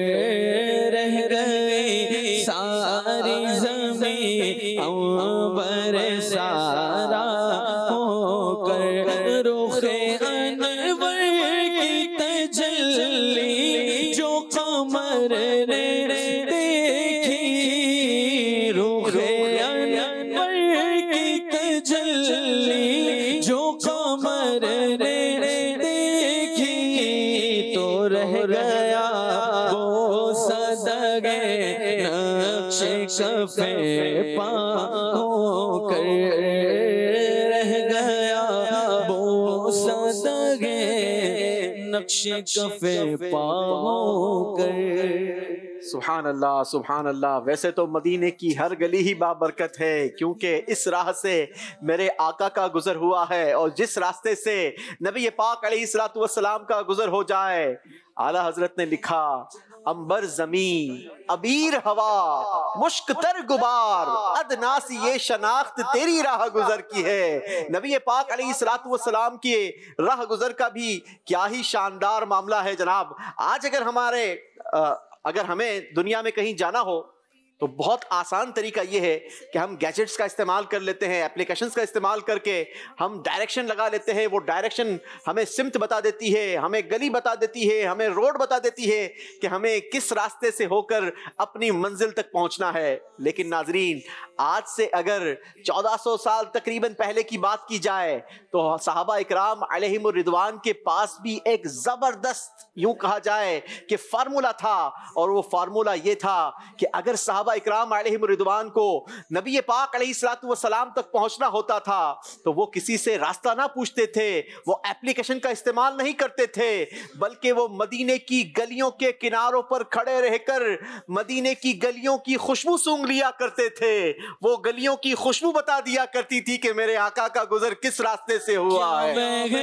رہ گئی ساری زمین اور سارا ہو کر، رخ انور کی تجلی جو قمر نے دیکھی، رخ انور کی تجلی جو قمر نے دیکھی، تو رہ گیا وہ صدقے نقش کفے پا ہو کر، رہ گیا وہ صدقے نقش کفے پا ہو کر. سبحان اللہ سبحان اللہ. ویسے تو مدینے کی ہر گلی ہی بابرکت ہے کیونکہ اس راہ سے میرے آقا کا گزر ہوا ہے، اور جس راستے سے نبی پاک علیہ الصلوۃ والسلام کا گزر ہو جائے. اعلیٰ حضرت نے لکھا امبر زمین ابیر ہوا مشک تر غبار، ادنا سی یہ شناخت تیری راہ گزر کی ہے. نبی پاک علیہ الصلوۃ والسلام کی راہ گزر کا بھی کیا ہی شاندار معاملہ ہے جناب. آج اگر ہمیں دنیا میں کہیں جانا ہو تو بہت آسان طریقہ یہ ہے کہ ہم گیجٹس کا استعمال کر لیتے ہیں، اپلیکیشنز کا استعمال کر کے ہم ڈائریکشن لگا لیتے ہیں. وہ ڈائریکشن ہمیں سمت بتا دیتی ہے، ہمیں گلی بتا دیتی ہے، ہمیں روڈ بتا دیتی ہے کہ ہمیں کس راستے سے ہو کر اپنی منزل تک پہنچنا ہے. لیکن ناظرین آج سے اگر 1400 سال تقریباً پہلے کی بات کی جائے تو صحابہ اکرام علیہم الرضوان کے پاس بھی ایک زبردست یوں کہا جائے کہ فارمولا تھا، اور وہ فارمولا یہ تھا کہ اگر صحابہ اکرام علیہم الرضوان کو نبی پاک علیہ الصلوۃ والسلام تک پہنچنا ہوتا تھا تو وہ کسی سے راستہ نہ پوچھتے تھے، وہ ایپلیکیشن کا استعمال نہیں کرتے تھے، بلکہ وہ مدینے کی گلیوں کے کناروں پر کھڑے رہ کر مدینے کی گلیوں کی خوشبو سونگھ لیا کرتے تھے. وہ گلیوں کی خوشبو بتا دیا کرتی تھی کہ میرے آقا کا گزر کس راستے سے ہوا ہے.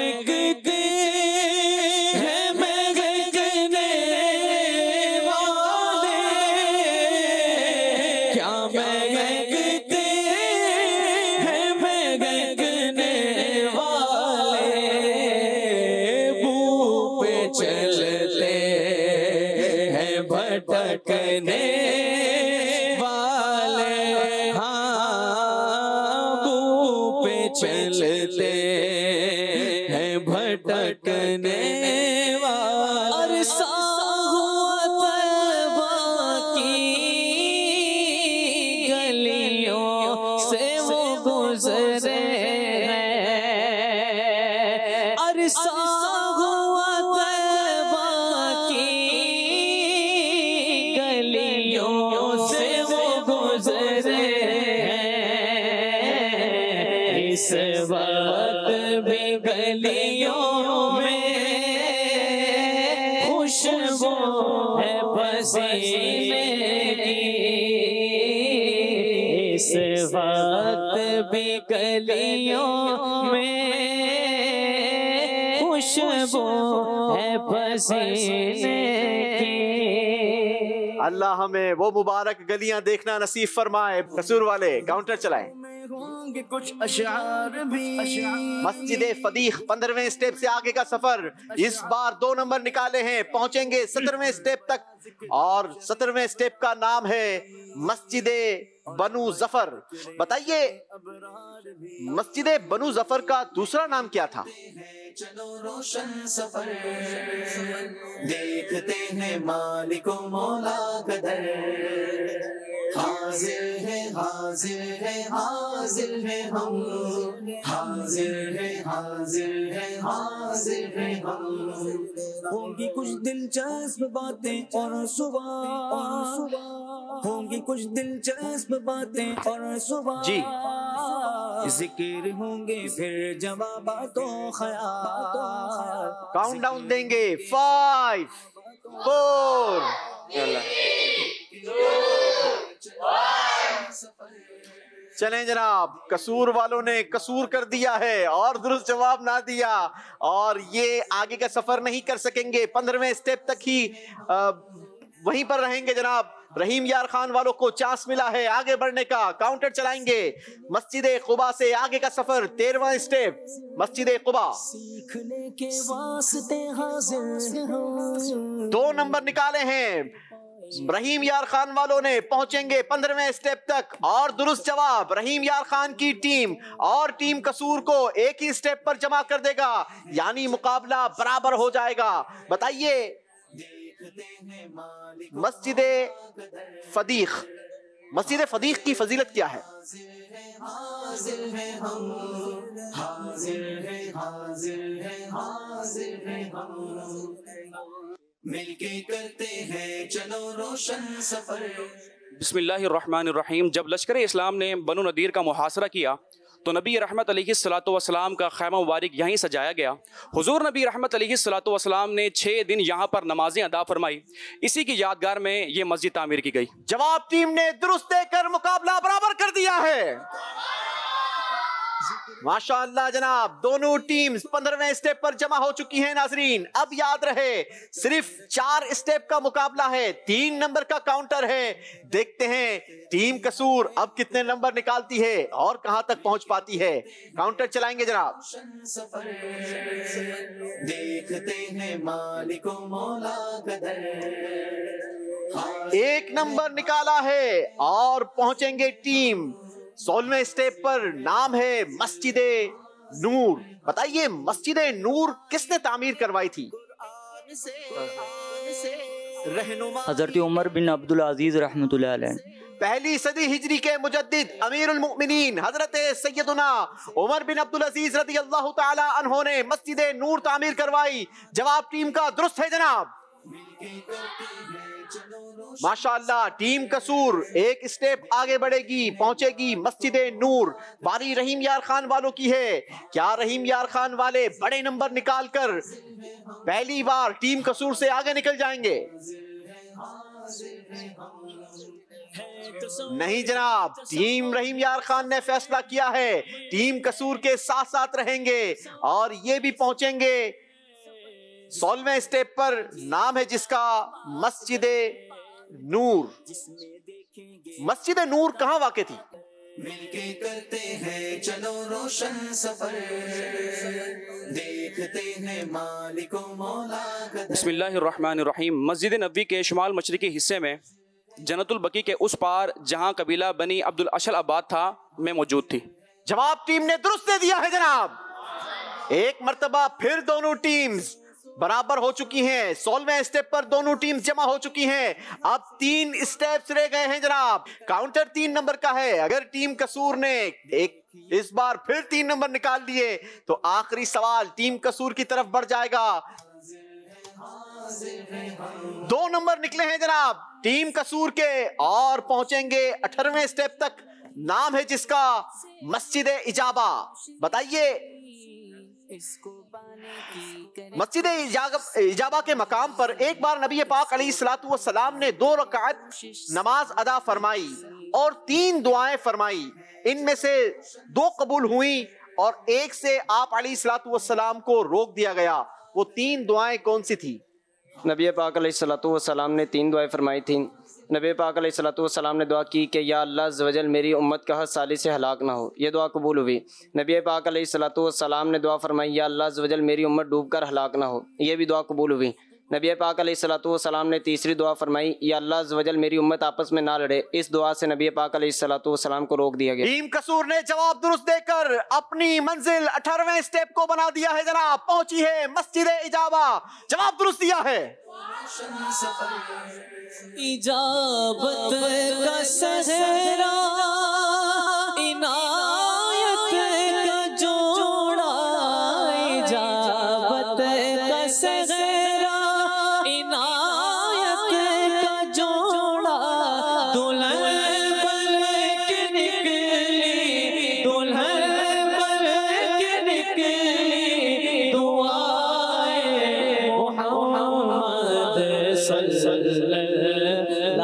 بھٹکنے والے ہاں بو پہ چلتے ہیں بھٹکنے والے. عرصہ ہوا طیبہ کی گلیوں سے وہ گزرے ہیں، عرصہ ہوا طیبہ کی گلیوں سے وہ گزرے ہیں. اس وقت بھی گلیوں میں خوشبو ہے پسینے کی، اس गुलाबी कलियों में खुशबू है पसीने की। अल्लाह हमें वो मुबारक गलियां देखना नसीब फरमाए। कसूर वाले काउंटर चलाएं। कुछ अशआर भी। मस्जिद फदीख 15वें स्टेप से आगे का सफर। इस बार 2 नंबर निकाले हैं, पहुंचेंगे 17वें स्टेप तक और 17वें स्टेप का नाम है मस्जिद बनु जफर। बताइए मस्जिद बनु जफर का दूसरा नाम क्या था? चलो रोशन सफर देखते हैं मालिको मौला कदर। हाजिर है हाजिर है हाजिर है हम, हाजिर है हाजिर है हाजिर है हम। होंगी कुछ दिलचस्प बातें और सुबह, होंगी कुछ दिलचस्प बातें और सुबह जी जिक्र होंगे फिर जवाबातो ख्याल। काउंट डाउन देंगे 5 4 चलें जनाब। कसूर वालों ने कसूर कर दिया है और दुरुस्त जवाब ना दिया और ये आगे का सफर नहीं कर सकेंगे। 15वें स्टेप तक ही वहीं पर रहेंगे जनाब। रहीम यार खान वालों को चांस मिला है आगे बढ़ने का। काउंटर चलाएंगे। मस्जिद कुबा से आगे का सफर 13वां स्टेप मस्जिद कुबा। 2 नंबर निकाले हैं रहीम यार खान वालों ने, पहुंचेंगे 15वें स्टेप तक और दुरुस्त जवाब रहीम यार खान की टीम और टीम कसूर को एक ही स्टेप पर जमा कर देगा, यानी मुकाबला बराबर हो जाएगा। बताइए मस्जिद फदीख, मस्जिद फदीख की फजीलत क्या है? हाजिर है हम, हाजिर है हाजिर है हाजिर है हम, मिलके करते हैं चलो रोशन सफर। बिस्मिल्लाहिर्रहमानिर्रहीम। जब लश्कर इस्लाम ने बनु नदीर का मुहासरा किया तो नबी रहमत अलैहिस्सलातु वस्सलाम का खैमा मुबारक यहीं सजाया गया। हुजूर नबी रहमत अलैहिस्सलातु वस्सलाम ने 6 दिन यहाँ पर नमाजें अदा फरमाई। इसी की यादगार में ये मस्जिद तामीर की गई। जवाब टीम ने दुरुस्त देकर मुकाबला बराबर कर दिया है। माशाअल्लाह जनाब, दोनों टीम्स 15वें स्टेप पर जमा हो चुकी हैं। नाजरीन अब याद रहे सिर्फ 4 स्टेप का मुकाबला है, 3 नंबर का काउंटर है। देखते हैं टीम कसूर अब कितने नंबर निकालती है और कहां तक पहुंच पाती है। काउंटर चलाएंगे जनाब। देखते हैं मालिको मौला कदर। 1 नंबर निकाला है और पहुंचेंगे टीम 16वें स्टेप पर, नाम है मस्जिद नूर। बताइए मस्जिद नूर किसने तामीर करवाई थी? हजरत उमर बिन अब्दुल अजीज रहमतुल्लाह अलैह। पहली सदी हिजरी के मुजद्दिद अमीरुल मुमिनीन हजरत सैयदुना उमर बिन अब्दुल अजीज रदी अल्लाह ताला अन्हो ने मस्जिद नूर तामीर करवाई। जवाब टीम का दुरुस्त है जनाब। माशाअल्लाह टीम कसूर एक स्टेप आगे बढ़ेगी, पहुंचेगी मस्जिद नूर। बारी रहीम यार खान वालों की है। क्या रहीम यार खान वाले बड़े नंबर निकालकर पहली बार टीम कसूर से आगे निकल जाएंगे? नहीं जनाब, टीम रहीम यार खान ने फैसला किया है टीम कसूर के साथ साथ रहेंगे और ये भी पहुंचेंगे 16वें स्टेप पर, नाम है जिसका मस्जिद नूर। मस्जिद नूर कहाँ वाक़ थी? मिलके करते हैं चलो रोशन सफर, देखते हैं मालिको मौला कदर। बिस्मिल्लाहिर्रहमानिर्रहीम। मस्जिद नबवी के शुमाल मशरिकी हिस्से में जन्नतुल बकी के उस पार जहां कबीला बनी अब्दुल अशल आबाद था, मैं मौजूद थी। जवाब टीम ने दुरुस्त दे दिया है जनाब। एक मर्तबा फिर दोनों टीम्स बराबर हो चुकी हैं। 16वें स्टेप पर दोनों टीम्स जमा हो चुकी हैं। अब 3 स्टेप्स रह गए हैं जनाब। काउंटर 3 नंबर का है। अगर टीम कसूर ने इस बार फिर 3 नंबर निकाल लिए तो आखिरी सवाल टीम कसूर की तरफ बढ़ जाएगा। 2 नंबर निकले हैं जनाब टीम कसूर के और पहुंचेंगे 18वें स्टेप तक, नाम है जिसका मस्जिद इजाबा। बताइए मस्जिद इजाबा के मकाम पर एक बार नबी पाक अलैहिस्सलातु वस्सलाम ने 2 रकात नमाज अदा फरमाई। اور 3 دعائیں فرمائی. ان میں سے 2 قبول ہوئی اور ایک سے آپ علیہ الصلوۃ والسلام کو روک دیا گیا. وہ 3 دعائیں کون سی تھی؟ نبی پاک علیہ الصلوۃ والسلام نے 3 دعائیں فرمائی تھیں. نبی پاک علیہ الصلوۃ والسلام نے دعا کی کہ یا اللہ عز و جل میری امت کا ہر سالی سے ہلاک نہ ہو. یہ دعا قبول ہوئی. نبی پاک علیہ الصلوۃ والسلام نے دعا فرمائی یا اللہ عز و جل میری امت ڈوب کر ہلاک نہ ہو. یہ بھی دعا قبول ہوئی. نبی پاک علیہ الصلوۃ والسلام نے تیسری دعا فرمائی یا اللہ عز و جل میری امت آپس میں نہ لڑے. اس دعا سے نبی پاک علیہ الصلوۃ والسلام کو روک دیا گیا. ٹیم قصور نے جواب درست دے کر اپنی منزل 18ویں سٹیپ کو بنا دیا ہے جناب. پہنچی ہے مسجد اجابہ. جواب درست دیا ہے. اجابت کا سہرا عنایت کا جوڑا. اجابت کا سہرا عنایت کا جوڑا. دلہن بن کے نکلی دلہن بن کے نکلی دعائیں محمد صلی اللہ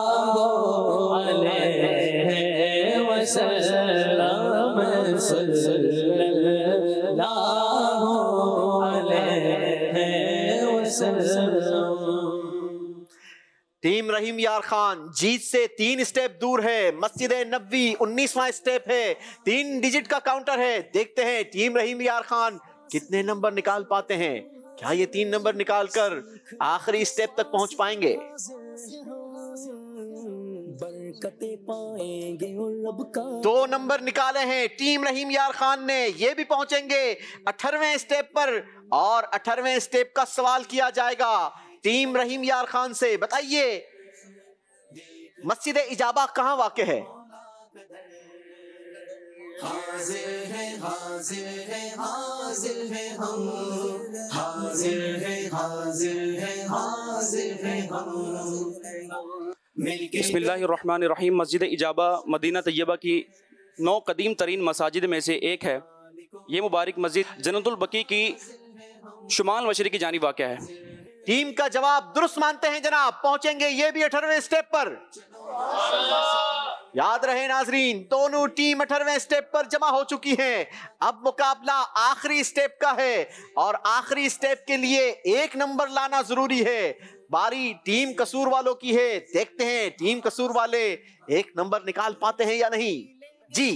علیہ وسلم صلی اللہ علیہ وسلم. ٹیم رحیم یار خان جیت سے 3 سٹیپ دور ہے. مسجد نبوی 19واں سٹیپ ہے. 3 ڈیجٹ کا کاؤنٹر ہے. دیکھتے ہیں ٹیم رحیم یار خان کتنے نمبر نکال پاتے ہیں. کیا یہ 3 نمبر نکال کر آخری سٹیپ تک پہنچ پائیں گے؟ برکتیں پائیں گے 2 نمبر نکالے ہیں ٹیم رحیم یار خان نے. یہ بھی پہنچیں گے 18ویں سٹیپ پر اور 18ویں سٹیپ کا سوال کیا جائے گا ٹیم رحیم یار خان سے. بتائیے مسجد اجابہ کہاں واقع ہے؟ حاضر ہے حاضر ہے حاضر ہے ہم. حاضر ہے حاضر ہے حاضر ہے ہم. بسم اللہ الرحمن الرحیم. مسجد اجابہ مدینہ طیبہ کی 9 قدیم ترین مساجد میں سے ایک ہے. یہ مبارک مسجد جنت البقیع کی شمال مشرق کی جانب واقع ہے. ٹیم کا جواب درست مانتے ہیں جناب. پہنچیں گے یہ بھی 18ویں سٹیپ پر. یاد رہے ناظرین دونوں ٹیم 18ویں سٹیپ پر جمع ہو چکی ہیں. اب مقابلہ آخری سٹیپ کا ہے اور آخری سٹیپ کے لیے 1 نمبر لانا ضروری ہے. باری ٹیم قصور والوں کی ہے. دیکھتے ہیں ٹیم قصور والے 1 نمبر نکال پاتے ہیں یا نہیں. جی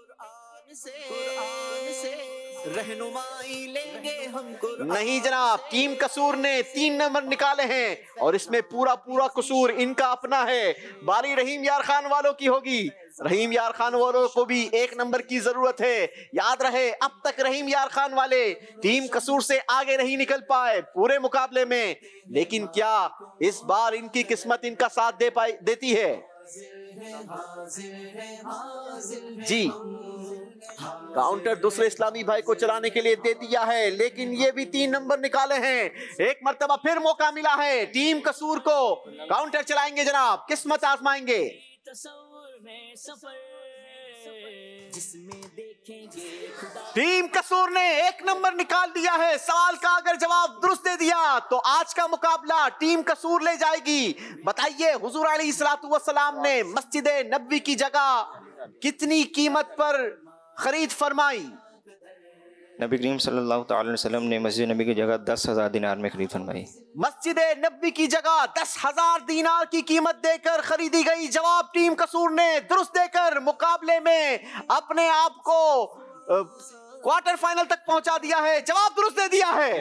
رہنمائی لیں گے ہم نہیں جناب. ٹیم قصور نے 3 نمبر نکالے ہیں اور اس میں پورا قصور ان کا اپنا ہے. باری رحیم یار خان والوں کی ہوگی. رحیم یار خان والوں کو بھی 1 نمبر کی ضرورت ہے. یاد رہے اب تک رحیم یار خان والے ٹیم قصور سے آگے نہیں نکل پائے پورے مقابلے میں. لیکن کیا اس بار ان کی قسمت ان کا ساتھ دیتی ہے؟ جی کاؤنٹر دوسرے اسلامی بھائی کو چلانے کے لیے دے دیا ہے لیکن یہ بھی 3 نمبر نکالے ہیں. ایک مرتبہ پھر موقع ملا ہے ٹیم قصور کو. کاؤنٹر چلائیں گے جناب. قسمت آزمائیں گے. ٹیم قصور نے 1 نمبر نکال دیا ہے. سوال کا اگر جواب درست دے دیا تو آج کا مقابلہ ٹیم قصور لے جائے گی. بتائیے حضور علیہ الصلوۃ والسلام نے مسجد نبوی کی جگہ کتنی قیمت پر خرید فرمائی؟ نبی کریم صلی اللہ تعالی علیہ وسلم نے مسجد نبی کی جگہ 10,000 دینار میں خرید فرمائی. مسجد نبوی کی جگہ 10,000 دینار کی قیمت دے کر خریدی گئی. جواب ٹیم قصور نے درست دے کر مقابلے میں اپنے آپ کو کوارٹر فائنل تک پہنچا دیا ہے. جواب درست دے دیا ہے.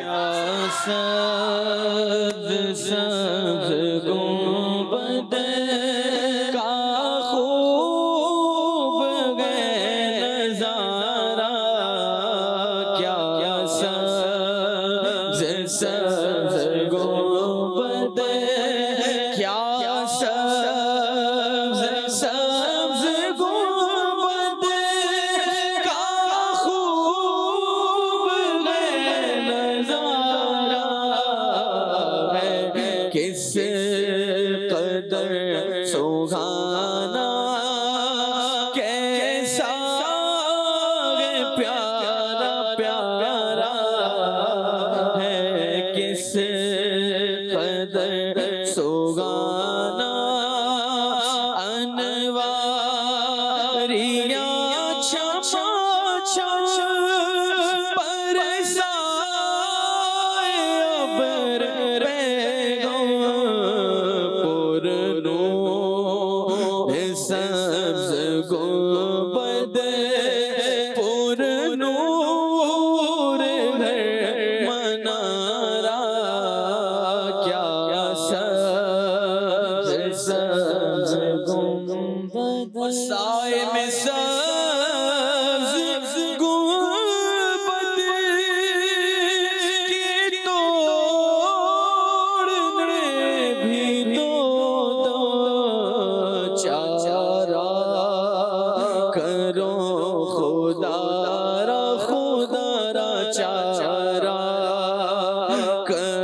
سوگانا انوار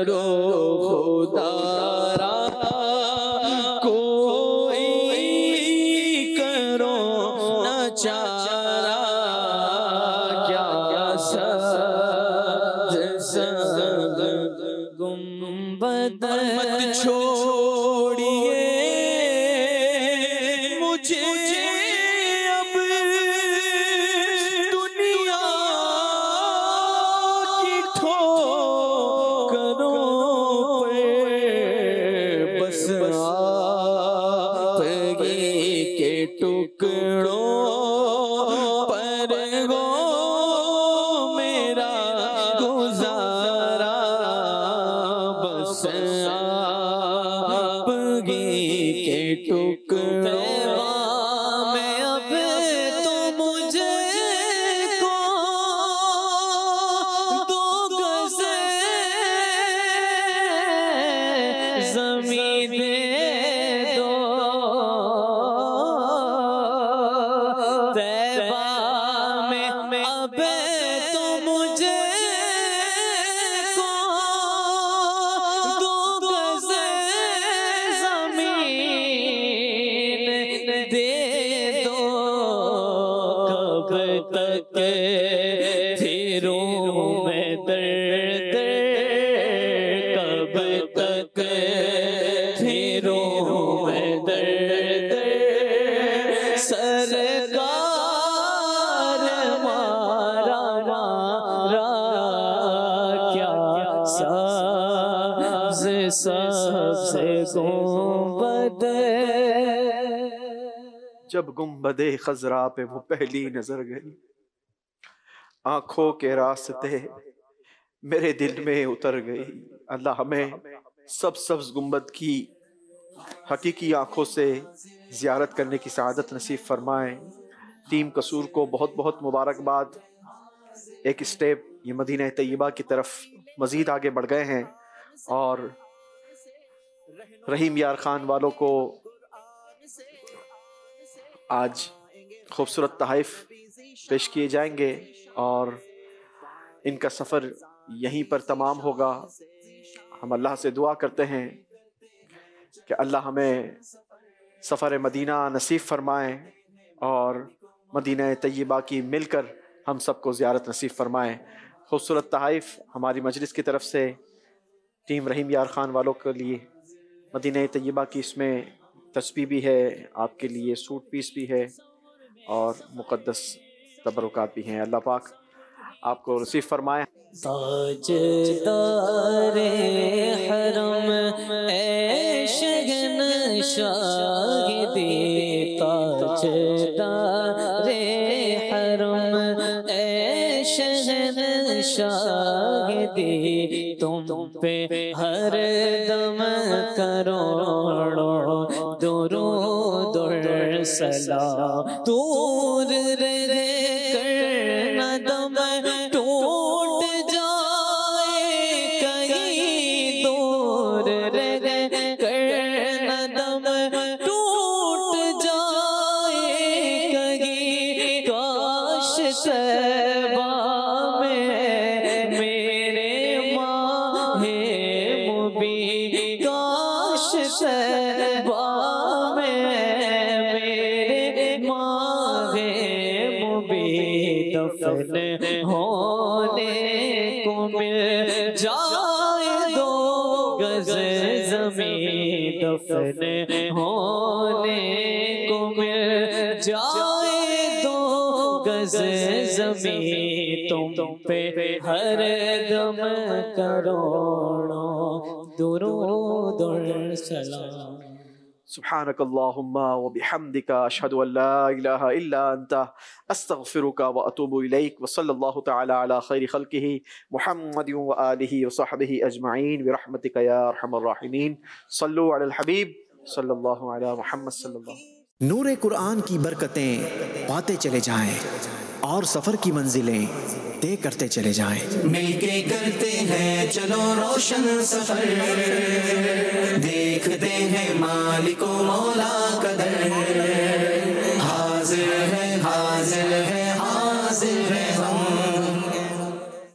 کرو خدا را کوئی کرو نہ چارہ کیا سبز گنبد مت چھوڑیے مجھے اب دنیا کی ٹھوکروں پہ بس آپگی کے ٹکڑوں پر ہو میرا گزارا بس آپگی کے ٹکڑوں میں اب تو مجھے کو دو گز زمین دے دو طیبہ میں اب تو مجھے کو دو گز زمین دے دو کب تک پھروں میں درد کب تک پھروں میں درد سرکار مارا مارا کیا سبز سبز گنبد جب گنبد خضرا پہ وہ پہلی نظر گئی آنکھوں کے راستے میرے دل میں اتر گئی. اللہ ہمیں سبز گنبد کی حقیقی آنکھوں سے زیارت کرنے کی سعادت نصیب فرمائیں. ٹیم قصور کو بہت بہت مبارکباد. ایک سٹیپ یہ مدینہ طیبہ کی طرف مزید آگے بڑھ گئے ہیں اور رحیم یار خان والوں کو آج خوبصورت تحائف پیش کیے جائیں گے اور ان کا سفر یہیں پر تمام ہوگا. ہم اللہ سے دعا کرتے ہیں کہ اللہ ہمیں سفر مدینہ نصیب فرمائیں اور مدینہ طیبہ کی مل کر ہم سب کو زیارت نصیب فرمائیں. خوبصورت تحائف ہماری مجلس کی طرف سے ٹیم رحیم یار خان والوں کے لیے مدینہ طیبہ کی اس میں تسبیح بھی ہے، آپ کے لیے سوٹ پیس بھی ہے اور مقدس تبرکات بھی ہیں. اللہ پاک آپ کو نصیب فرمائے. تاجدار حرم اے شہنشاہی تاجدار حرم اے شہنشاہی تم پہ ہر دم کروڑوں درود و سلام. دور رہ کر نہ دم ٹوٹ جائے کہیں، دور رہ کر نہ دم ٹوٹ جائے کہیں. کاش طیبہ میں میرے ماہ مبین، کاش طیبہ میں میرے ماہ مبین دفن ہونے کو مل جائے دو گز زمین، دفن ہونے کو مل جائے دو گز زمین. تم پہ ہر دم کروڑوں درود و سلام. سبحانك اللهم وبحمدك أشهد أن لا إله إلا أنت أستغفرك وأتوب إليك. وصلى الله تعالى على خير خلقه محمد وآله وصحبه أجمعين برحمتك يا أرحم الراحمين. صلوا على الحبيب صلى الله على محمد صلى الله. نور قرآن کی برکتیں پاتے چلے جائیں اور سفر کی منزلیں طے کرتے چلے جائیں. مل کے کرتے ہیں چلو روشن سفر، دیکھتے ہیں مالک و مولا کا در. حاضر ہے حاضر ہے حاضر ہے ہم